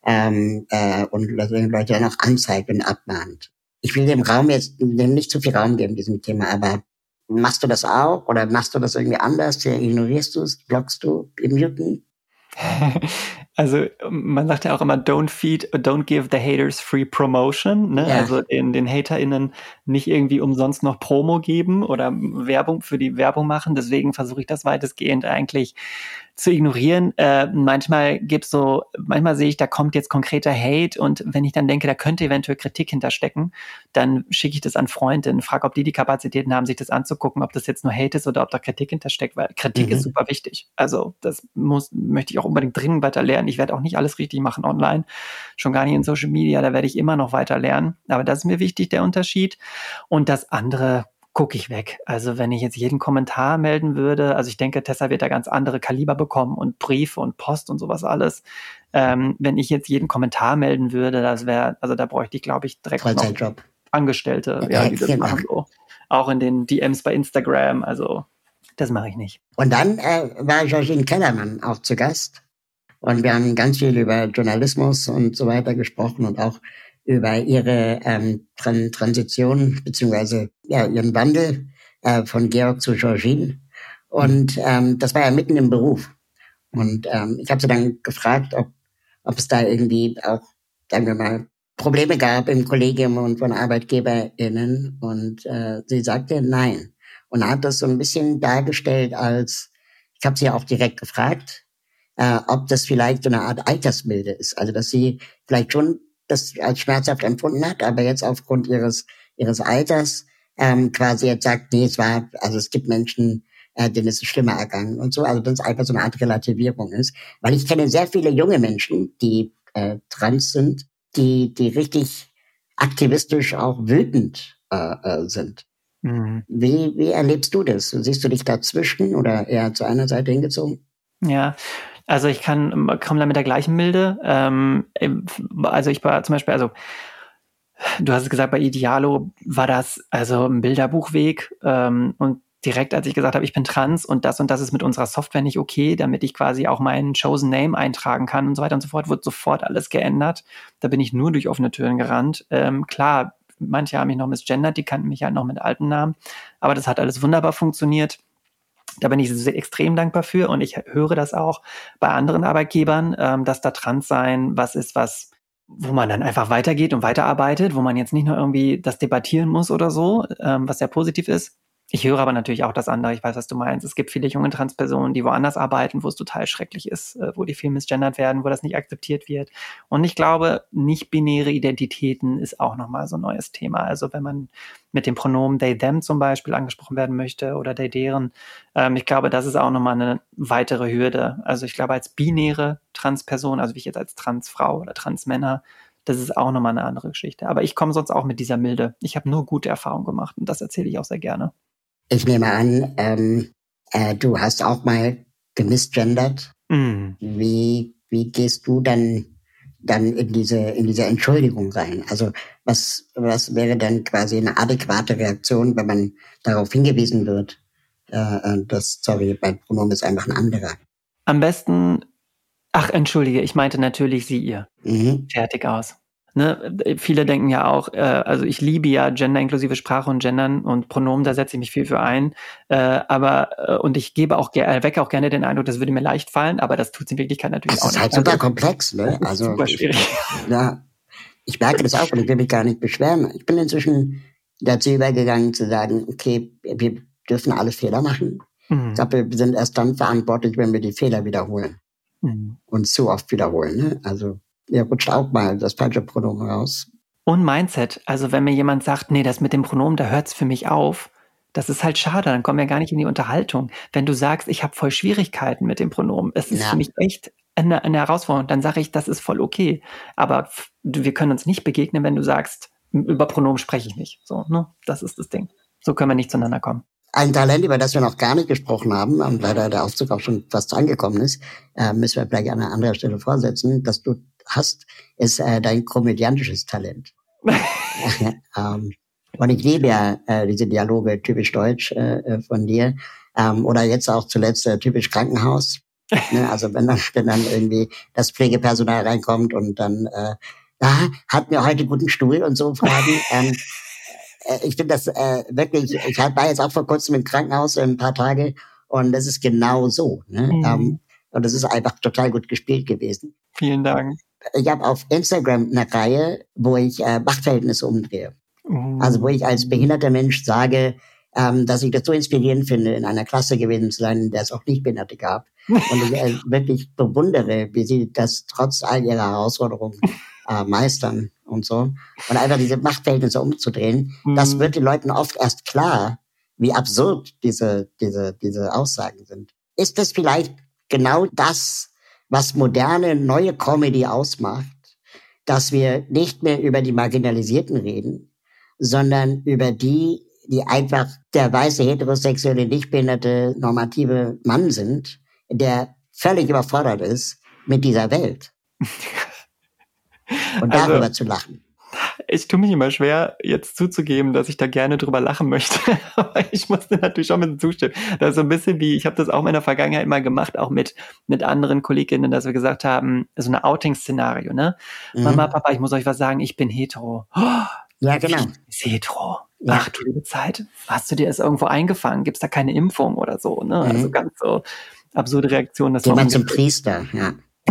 [SPEAKER 3] ähm, äh, und Leute dann auch anzeigt und abmahnt. Ich will dem Raum jetzt dem nicht zu viel Raum geben, diesem Thema, aber machst du das auch oder machst du das irgendwie anders? Ignorierst du es? Blockst du im Muten?
[SPEAKER 4] Also man sagt ja auch immer, don't feed, don't give the haters free promotion. Ne? Ja. Also den, den HaterInnen nicht irgendwie umsonst noch Promo geben oder Werbung für die Werbung machen. Deswegen versuche ich das weitestgehend eigentlich zu ignorieren. Äh, manchmal gibt's so, manchmal sehe ich, da kommt jetzt konkreter Hate und wenn ich dann denke, da könnte eventuell Kritik hinterstecken, dann schicke ich das an Freundinnen, frage, ob die die Kapazitäten haben, sich das anzugucken, ob das jetzt nur Hate ist oder ob da Kritik hintersteckt, weil Kritik mhm. ist super wichtig. Also das muss, möchte ich auch unbedingt dringend weiter lernen. Ich werde auch nicht alles richtig machen online, schon gar nicht in Social Media, da werde ich immer noch weiter lernen. Aber das ist mir wichtig, der Unterschied. Und das andere gucke ich weg. Also wenn ich jetzt jeden Kommentar melden würde, also ich denke, Tessa wird da ganz andere Kaliber bekommen und Briefe und Post und sowas alles. Ähm, wenn ich jetzt jeden Kommentar melden würde, das wäre, also da bräuchte ich, glaube ich, direkt noch Angestellte, ja, die das genau. machen so. Auch in den D Ms bei Instagram, also das mache ich nicht.
[SPEAKER 3] Und dann äh, war Georgine Kellermann auch zu Gast und wir haben ganz viel über Journalismus und so weiter gesprochen und auch über ihre ähm, Tran- Transition beziehungsweise ja, ihren Wandel äh, von Georg zu Georgine. Und ähm, das war ja mitten im Beruf. Und ähm, ich habe sie dann gefragt, ob, ob es da irgendwie auch, sagen wir mal, Probleme gab im Kollegium und von ArbeitgeberInnen. Und äh, sie sagte nein. Und hat das so ein bisschen dargestellt als, ich habe sie auch direkt gefragt, äh, ob das vielleicht so eine Art Altersmilde ist. Also dass sie vielleicht schon das als schmerzhaft empfunden hat, aber jetzt aufgrund ihres ihres Alters ähm, quasi jetzt sagt, nee, es war, also es gibt Menschen, äh, denen ist es schlimmer ergangen und so, also dass es einfach so eine Art Relativierung ist. Weil ich kenne sehr viele junge Menschen, die äh, trans sind, die die richtig aktivistisch auch wütend äh, äh, sind. Mhm. Wie wie erlebst du das? Siehst du dich dazwischen oder eher zu einer Seite hingezogen?
[SPEAKER 4] Ja, also ich kann, komme da mit der gleichen Milde. Ähm, also ich war zum Beispiel, also du hast es gesagt, bei Idealo war das also ein Bilderbuchweg ähm, und direkt, als ich gesagt habe, ich bin trans und das und das ist mit unserer Software nicht okay, damit ich quasi auch meinen Chosen Name eintragen kann und so weiter und so fort, wird sofort alles geändert. Da bin ich nur durch offene Türen gerannt. Ähm, klar, manche haben mich noch misgendert, die kannten mich halt noch mit alten Namen, aber das hat alles wunderbar funktioniert. Da bin ich sehr extrem dankbar für und ich höre das auch bei anderen Arbeitgebern, ähm, dass da Transsein was ist, was, wo man dann einfach weitergeht und weiterarbeitet, wo man jetzt nicht nur irgendwie das debattieren muss oder so, ähm, was sehr positiv ist. Ich höre aber natürlich auch das andere, ich weiß, was du meinst. Es gibt viele junge Transpersonen, die woanders arbeiten, wo es total schrecklich ist, äh, wo die viel misgendert werden, wo das nicht akzeptiert wird. Und ich glaube, nicht-binäre Identitäten ist auch nochmal so ein neues Thema. Also wenn man mit dem Pronomen they, them zum Beispiel angesprochen werden möchte oder they, deren, ähm, ich glaube, das ist auch nochmal eine weitere Hürde. Also ich glaube, als binäre Transperson, also wie ich jetzt als Transfrau oder Transmänner, das ist auch nochmal eine andere Geschichte. Aber ich komme sonst auch mit dieser Milde. Ich habe nur gute Erfahrungen gemacht und das erzähle ich auch sehr gerne.
[SPEAKER 3] Ich nehme an, ähm, äh, du hast auch mal gemisgendert. Mm. Wie, wie gehst du dann, dann in diese, in diese Entschuldigung rein? Also, was, was wäre dann quasi eine adäquate Reaktion, wenn man darauf hingewiesen wird, äh, dass, sorry, mein Pronomen ist einfach ein anderer?
[SPEAKER 4] Am besten, ach, entschuldige, ich meinte natürlich sie, ihr. Mhm. Fertig aus. Ne, viele denken ja auch, äh, also ich liebe ja genderinklusive Sprache und Gendern und Pronomen, da setze ich mich viel für ein, äh, aber äh, und ich gebe auch ge- wecke auch gerne den Eindruck, das würde mir leicht fallen, aber das tut es in Wirklichkeit natürlich
[SPEAKER 3] das
[SPEAKER 4] auch nicht.
[SPEAKER 3] Das ist halt super komplex, ne? Also
[SPEAKER 4] super schwierig.
[SPEAKER 3] Ich, ja, ich merke das auch und ich will mich gar nicht beschweren. Ich bin inzwischen dazu übergegangen zu sagen, okay, wir dürfen alles Fehler machen. Mhm. Ich glaube, wir sind erst dann verantwortlich, wenn wir die Fehler wiederholen mhm. und zu oft wiederholen, ne? Also ihr rutscht auch mal das falsche Pronomen raus.
[SPEAKER 4] Und Mindset. Also wenn mir jemand sagt, nee, das mit dem Pronomen, da hört's für mich auf, das ist halt schade, dann kommen wir gar nicht in die Unterhaltung. Wenn du sagst, ich habe voll Schwierigkeiten mit dem Pronomen, es ist ja. für mich echt eine, eine Herausforderung, dann sage ich, das ist voll okay. Aber wir können uns nicht begegnen, wenn du sagst, über Pronomen spreche ich nicht. So, ne? Das ist das Ding. So können wir nicht zueinander kommen.
[SPEAKER 3] Ein Talent, über das wir noch gar nicht gesprochen haben und leider der Aufzug auch schon fast angekommen ist, äh, müssen wir vielleicht an einer anderen Stelle vorsetzen, dass du hast, ist äh, dein komödiantisches Talent. ähm, und ich liebe ja äh, diese Dialoge typisch deutsch äh, von dir. Ähm, oder jetzt auch zuletzt äh, typisch Krankenhaus. Ne, also wenn dann, wenn dann irgendwie das Pflegepersonal reinkommt und dann, äh, ah, hatten wir heute guten Stuhl und so Fragen. ähm, äh, ich finde das äh, wirklich, ich war jetzt auch vor kurzem im Krankenhaus ein paar Tage und das ist genau so. Ne?
[SPEAKER 4] Mhm.
[SPEAKER 3] Ähm, und das ist einfach total gut gespielt gewesen.
[SPEAKER 4] Vielen Dank.
[SPEAKER 3] Ich habe auf Instagram eine Reihe, wo ich äh, Machtverhältnisse umdrehe.
[SPEAKER 4] Uh.
[SPEAKER 3] Also wo ich als behinderter Mensch sage, ähm, dass ich das so inspirierend finde, in einer Klasse gewesen zu sein, in der es auch nicht Behinderte gab. Und ich äh, wirklich bewundere, wie sie das trotz all ihrer Herausforderungen äh, meistern und so. Und einfach diese Machtverhältnisse umzudrehen, mhm. das wird den Leuten oft erst klar, wie absurd diese, diese, diese Aussagen sind. Ist das vielleicht genau das, was moderne, neue Comedy ausmacht, dass wir nicht mehr über die Marginalisierten reden, sondern über die, die einfach der weiße, heterosexuelle, nicht behinderte, normative Mann sind, der völlig überfordert ist mit dieser Welt. Und also, darüber zu lachen.
[SPEAKER 4] Ich tue mich immer schwer, jetzt zuzugeben, dass ich da gerne drüber lachen möchte. Aber ich muss dir natürlich auch ein bisschen zustimmen. Das ist so ein bisschen wie, ich habe das auch in der Vergangenheit mal gemacht, auch mit mit anderen Kolleginnen, dass wir gesagt haben, so eine Outing-Szenario, ne? Mhm. Mama, Papa, ich muss euch was sagen, ich bin hetero. Oh,
[SPEAKER 3] ja, genau.
[SPEAKER 4] Ich bin hetero.
[SPEAKER 3] Ja.
[SPEAKER 4] Ach, du liebe Zeit. Hast du dir das irgendwo eingefangen? Gibt's da keine Impfung oder so, ne? Mhm. Also ganz so absurde Reaktionen.
[SPEAKER 3] Geh mal zum Priester, ja.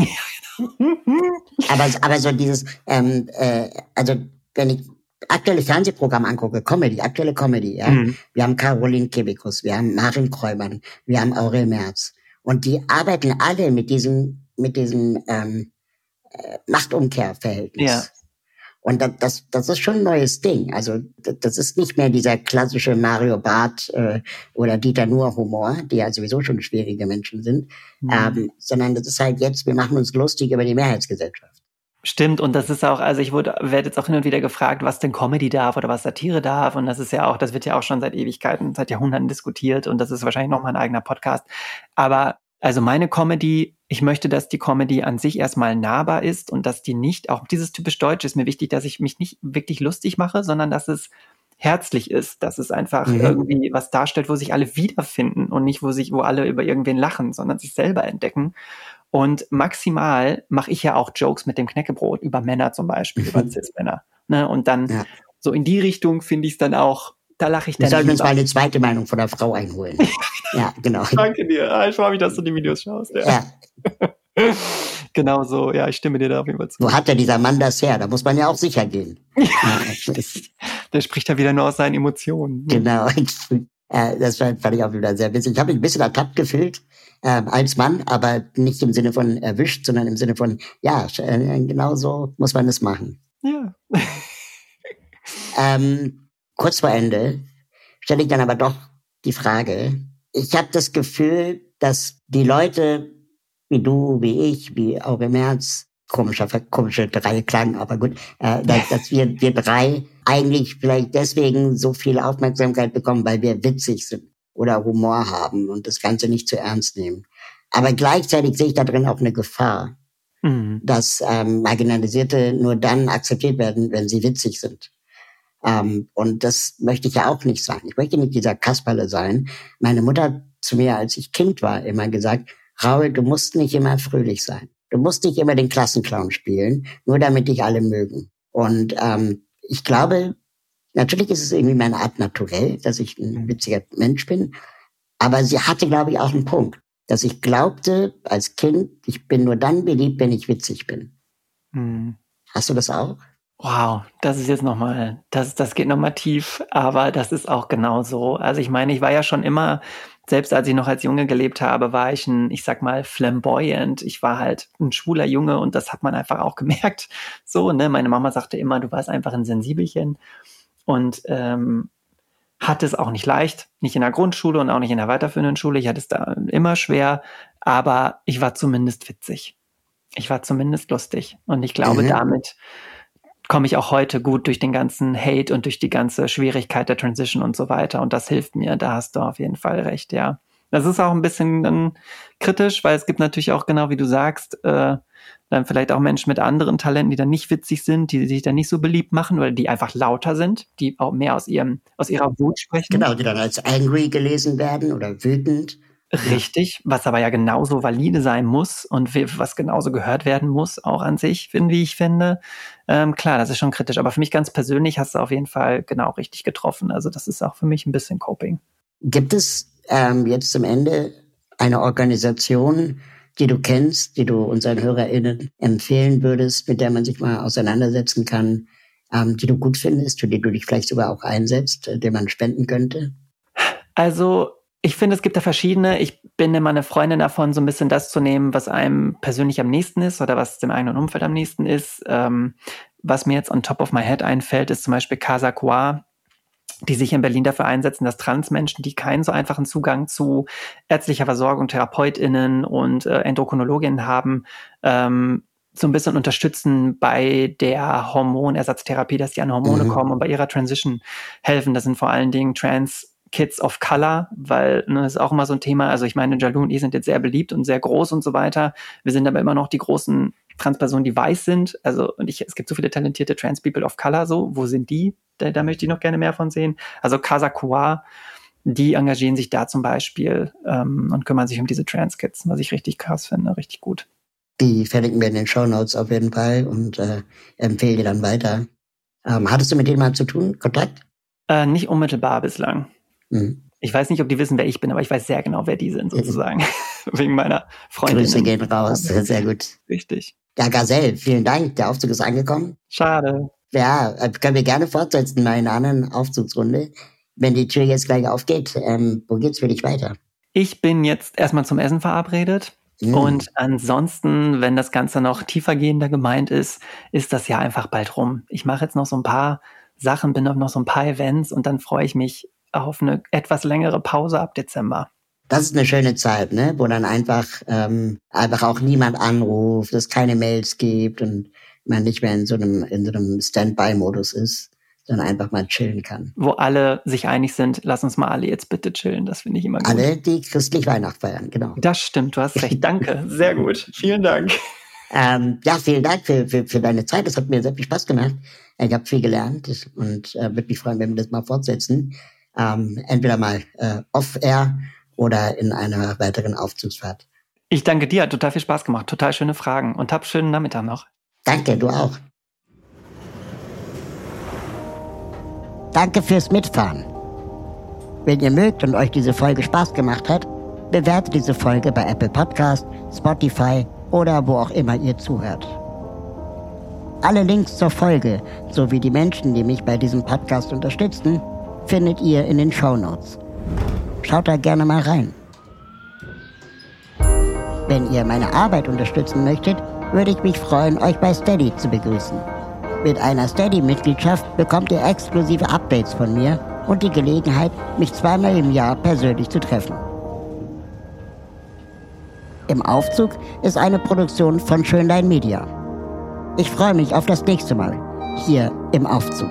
[SPEAKER 3] aber, aber so dieses, ähm, äh, also wenn ich aktuelle Fernsehprogramme angucke, Comedy, aktuelle Comedy, ja, mhm. wir haben Caroline Kebekus, wir haben Marin Kräumann, wir haben Aurel Merz und die arbeiten alle mit diesem, mit diesem ähm, äh, Machtumkehrverhältnis.
[SPEAKER 4] Ja.
[SPEAKER 3] Und das, das, das ist schon ein neues Ding. Also das ist nicht mehr dieser klassische Mario Barth äh, oder Dieter Nuhr Humor, die ja sowieso schon schwierige Menschen sind, mhm. ähm, sondern das ist halt jetzt, wir machen uns lustig über die Mehrheitsgesellschaft.
[SPEAKER 4] Stimmt, und das ist auch, also ich wurde, werde jetzt auch hin und wieder gefragt, was denn Comedy darf oder was Satire darf, und das ist ja auch, das wird ja auch schon seit Ewigkeiten, seit Jahrhunderten diskutiert, und das ist wahrscheinlich noch mal ein eigener Podcast. Aber also meine Comedy, ich möchte, dass die Comedy an sich erstmal nahbar ist und dass die nicht, auch dieses typisch Deutsch ist mir wichtig, dass ich mich nicht wirklich lustig mache, sondern dass es herzlich ist, dass es einfach mhm. irgendwie was darstellt, wo sich alle wiederfinden und nicht, wo sich, wo alle über irgendwen lachen, sondern sich selber entdecken. Und maximal mache ich ja auch Jokes mit dem Knäckebrot über Männer zum Beispiel, über Cis-Männer. Ne? Und dann ja. so in die Richtung finde ich es dann auch, da lache ich dann.
[SPEAKER 3] Wir sollten uns mal eine zweite Meinung von der Frau einholen. Ja, genau.
[SPEAKER 4] Danke dir. Ich freue mich, dass du die Videos schaust. Ja. ja. Genau so. Ja, ich stimme dir da auf jeden Fall zu.
[SPEAKER 3] Wo hat denn dieser Mann das her? Da muss man ja auch sicher gehen.
[SPEAKER 4] Der spricht ja wieder nur aus seinen Emotionen.
[SPEAKER 3] Genau. Das fand ich auch wieder sehr witzig. Ich habe mich ein bisschen ertappt gefühlt. Ähm, als Mann, aber nicht im Sinne von erwischt, sondern im Sinne von, ja, äh, genau so muss man es machen.
[SPEAKER 4] Ja.
[SPEAKER 3] ähm, kurz vor Ende stelle ich dann aber doch die Frage, ich habe das Gefühl, dass die Leute wie du, wie ich, wie Aurel Merz, komischer, komische Dreiklang, aber gut, äh, dass, dass wir, wir drei eigentlich vielleicht deswegen so viel Aufmerksamkeit bekommen, weil wir witzig sind oder Humor haben und das Ganze nicht zu ernst nehmen. Aber gleichzeitig sehe ich da drin auch eine Gefahr, mhm. dass ähm, Marginalisierte nur dann akzeptiert werden, wenn sie witzig sind. Ähm, und das möchte ich ja auch nicht sein. Ich möchte nicht dieser Kasperle sein. Meine Mutter hat zu mir, als ich Kind war, immer gesagt, Raul, du musst nicht immer fröhlich sein. Du musst nicht immer den Klassenclown spielen, nur damit dich alle mögen. Und ähm, ich glaube, natürlich ist es irgendwie meine Art naturell, dass ich ein witziger Mensch bin. Aber sie hatte, glaube ich, auch einen Punkt, dass ich glaubte als Kind, ich bin nur dann beliebt, wenn ich witzig bin. Mhm. Hast du das auch?
[SPEAKER 4] Wow, das ist jetzt nochmal, das, das geht nochmal tief, aber das ist auch genau so. Also ich meine, ich war ja schon immer, selbst als ich noch als Junge gelebt habe, war ich ein, ich sag mal, flamboyant. Ich war halt ein schwuler Junge und das hat man einfach auch gemerkt. So, ne, meine Mama sagte immer, du warst einfach ein Sensibelchen. Und ähm, hatte es auch nicht leicht, nicht in der Grundschule und auch nicht in der weiterführenden Schule. Ich hatte es da immer schwer, aber ich war zumindest witzig. Ich war zumindest lustig. Und ich glaube, mhm. damit komme ich auch heute gut durch den ganzen Hate und durch die ganze Schwierigkeit der Transition und so weiter. Und das hilft mir, da hast du auf jeden Fall recht, ja. Das ist auch ein bisschen dann kritisch, weil es gibt natürlich auch, genau wie du sagst, äh, dann vielleicht auch Menschen mit anderen Talenten, die dann nicht witzig sind, die sich dann nicht so beliebt machen oder die einfach lauter sind, die auch mehr aus ihrem aus ihrer Wut sprechen.
[SPEAKER 3] Genau, die dann als angry gelesen werden oder wütend.
[SPEAKER 4] Richtig, was aber ja genauso valide sein muss und was genauso gehört werden muss, auch an sich, wie ich finde. Ähm, klar, das ist schon kritisch, aber für mich ganz persönlich hast du auf jeden Fall genau richtig getroffen. Also das ist auch für mich ein bisschen Coping.
[SPEAKER 3] Gibt es ähm, jetzt zum Ende eine Organisation, die du kennst, die du unseren HörerInnen empfehlen würdest, mit der man sich mal auseinandersetzen kann, ähm, die du gut findest, für die du dich vielleicht sogar auch einsetzt, äh, der man spenden könnte?
[SPEAKER 4] Also ich finde, es gibt da verschiedene. Ich bin immer eine Freundin davon, so ein bisschen das zu nehmen, was einem persönlich am nächsten ist oder was dem eigenen Umfeld am nächsten ist. Ähm, was mir jetzt on top of my head einfällt, ist zum Beispiel Casa Coa, die sich in Berlin dafür einsetzen, dass Transmenschen, die keinen so einfachen Zugang zu ärztlicher Versorgung, TherapeutInnen und äh, Endokrinologinnen haben, ähm, so ein bisschen unterstützen bei der Hormonersatztherapie, dass die an Hormone mhm. kommen und bei ihrer Transition helfen. Das sind vor allen Dingen Trans Kids of Color, weil ne, das ist auch immer so ein Thema. Also ich meine, Jalou und ich sind jetzt sehr beliebt und sehr groß und so weiter. Wir sind aber immer noch die großen Transpersonen, die weiß sind. Also und ich, es gibt so viele talentierte Trans People of Color. So, wo sind die? Da, da möchte ich noch gerne mehr von sehen. Also Casa Coa, die engagieren sich da zum Beispiel ähm, und kümmern sich um diese Trans Kids, was ich richtig krass finde, richtig gut.
[SPEAKER 3] Die verlinken wir in den Shownotes auf jeden Fall und äh, empfehle dir dann weiter. Ähm, hattest du mit denen mal zu tun, Kontakt?
[SPEAKER 4] Äh, nicht unmittelbar bislang.
[SPEAKER 3] Mhm.
[SPEAKER 4] Ich weiß nicht, ob die wissen, wer ich bin, aber ich weiß sehr genau, wer die sind, sozusagen. Mhm. Wegen meiner Freundin.
[SPEAKER 3] Grüße gehen raus, sehr gut.
[SPEAKER 4] Richtig.
[SPEAKER 3] Ja, Gazelle, vielen Dank. Der Aufzug ist angekommen.
[SPEAKER 4] Schade.
[SPEAKER 3] Ja, können wir gerne fortsetzen in einer anderen Aufzugsrunde. Wenn die Tür jetzt gleich aufgeht, ähm, wo geht's für dich weiter?
[SPEAKER 4] Ich bin jetzt erstmal zum Essen verabredet. Mhm. Und ansonsten, wenn das Ganze noch tiefergehender gemeint ist, ist das ja einfach bald rum. Ich mache jetzt noch so ein paar Sachen, bin auf noch so ein paar Events und dann freue ich mich auf eine etwas längere Pause ab Dezember.
[SPEAKER 3] Das ist eine schöne Zeit, ne, wo dann einfach ähm, einfach auch niemand anruft, es keine Mails gibt und man nicht mehr in so einem in so einem Standby-Modus ist, sondern einfach mal chillen kann.
[SPEAKER 4] Wo alle sich einig sind, lass uns mal alle jetzt bitte chillen, das finde ich immer gut.
[SPEAKER 3] Alle, die christlich Weihnacht feiern, genau.
[SPEAKER 4] Das stimmt, du hast recht, danke, sehr gut, vielen Dank.
[SPEAKER 3] Ähm, ja, vielen Dank für, für, für deine Zeit, das hat mir sehr viel Spaß gemacht. Ich habe viel gelernt und äh, würde mich freuen, wenn wir das mal fortsetzen. Ähm, entweder mal äh, off-air oder in einer weiteren Aufzugsfahrt.
[SPEAKER 4] Ich danke dir, hat total viel Spaß gemacht, total schöne Fragen und hab schönen Nachmittag noch.
[SPEAKER 3] Danke, du auch. Danke fürs Mitfahren. Wenn ihr mögt und euch diese Folge Spaß gemacht hat, bewertet diese Folge bei Apple Podcast, Spotify oder wo auch immer ihr zuhört. Alle Links zur Folge sowie die Menschen, die mich bei diesem Podcast unterstützen, findet ihr in den Shownotes. Schaut da gerne mal rein. Wenn ihr meine Arbeit unterstützen möchtet, würde ich mich freuen, euch bei Steady zu begrüßen. Mit einer Steady-Mitgliedschaft bekommt ihr exklusive Updates von mir und die Gelegenheit, mich zweimal im Jahr persönlich zu treffen. Im Aufzug ist eine Produktion von Schönlein Media. Ich freue mich auf das nächste Mal, hier im Aufzug.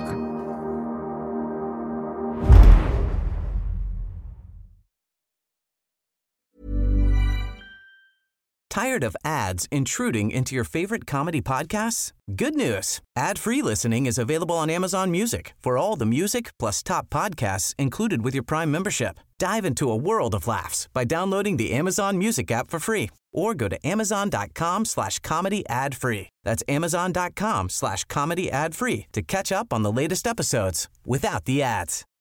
[SPEAKER 6] Tired of ads intruding into your favorite comedy podcasts? Good news. Ad-free listening is available on Amazon Music for all the music plus top podcasts included with your Prime membership. Dive into a world of laughs by downloading the Amazon Music app for free or go to amazon.com slash comedy ad free. That's amazon.com slash comedy ad free to catch up on the latest episodes without the ads.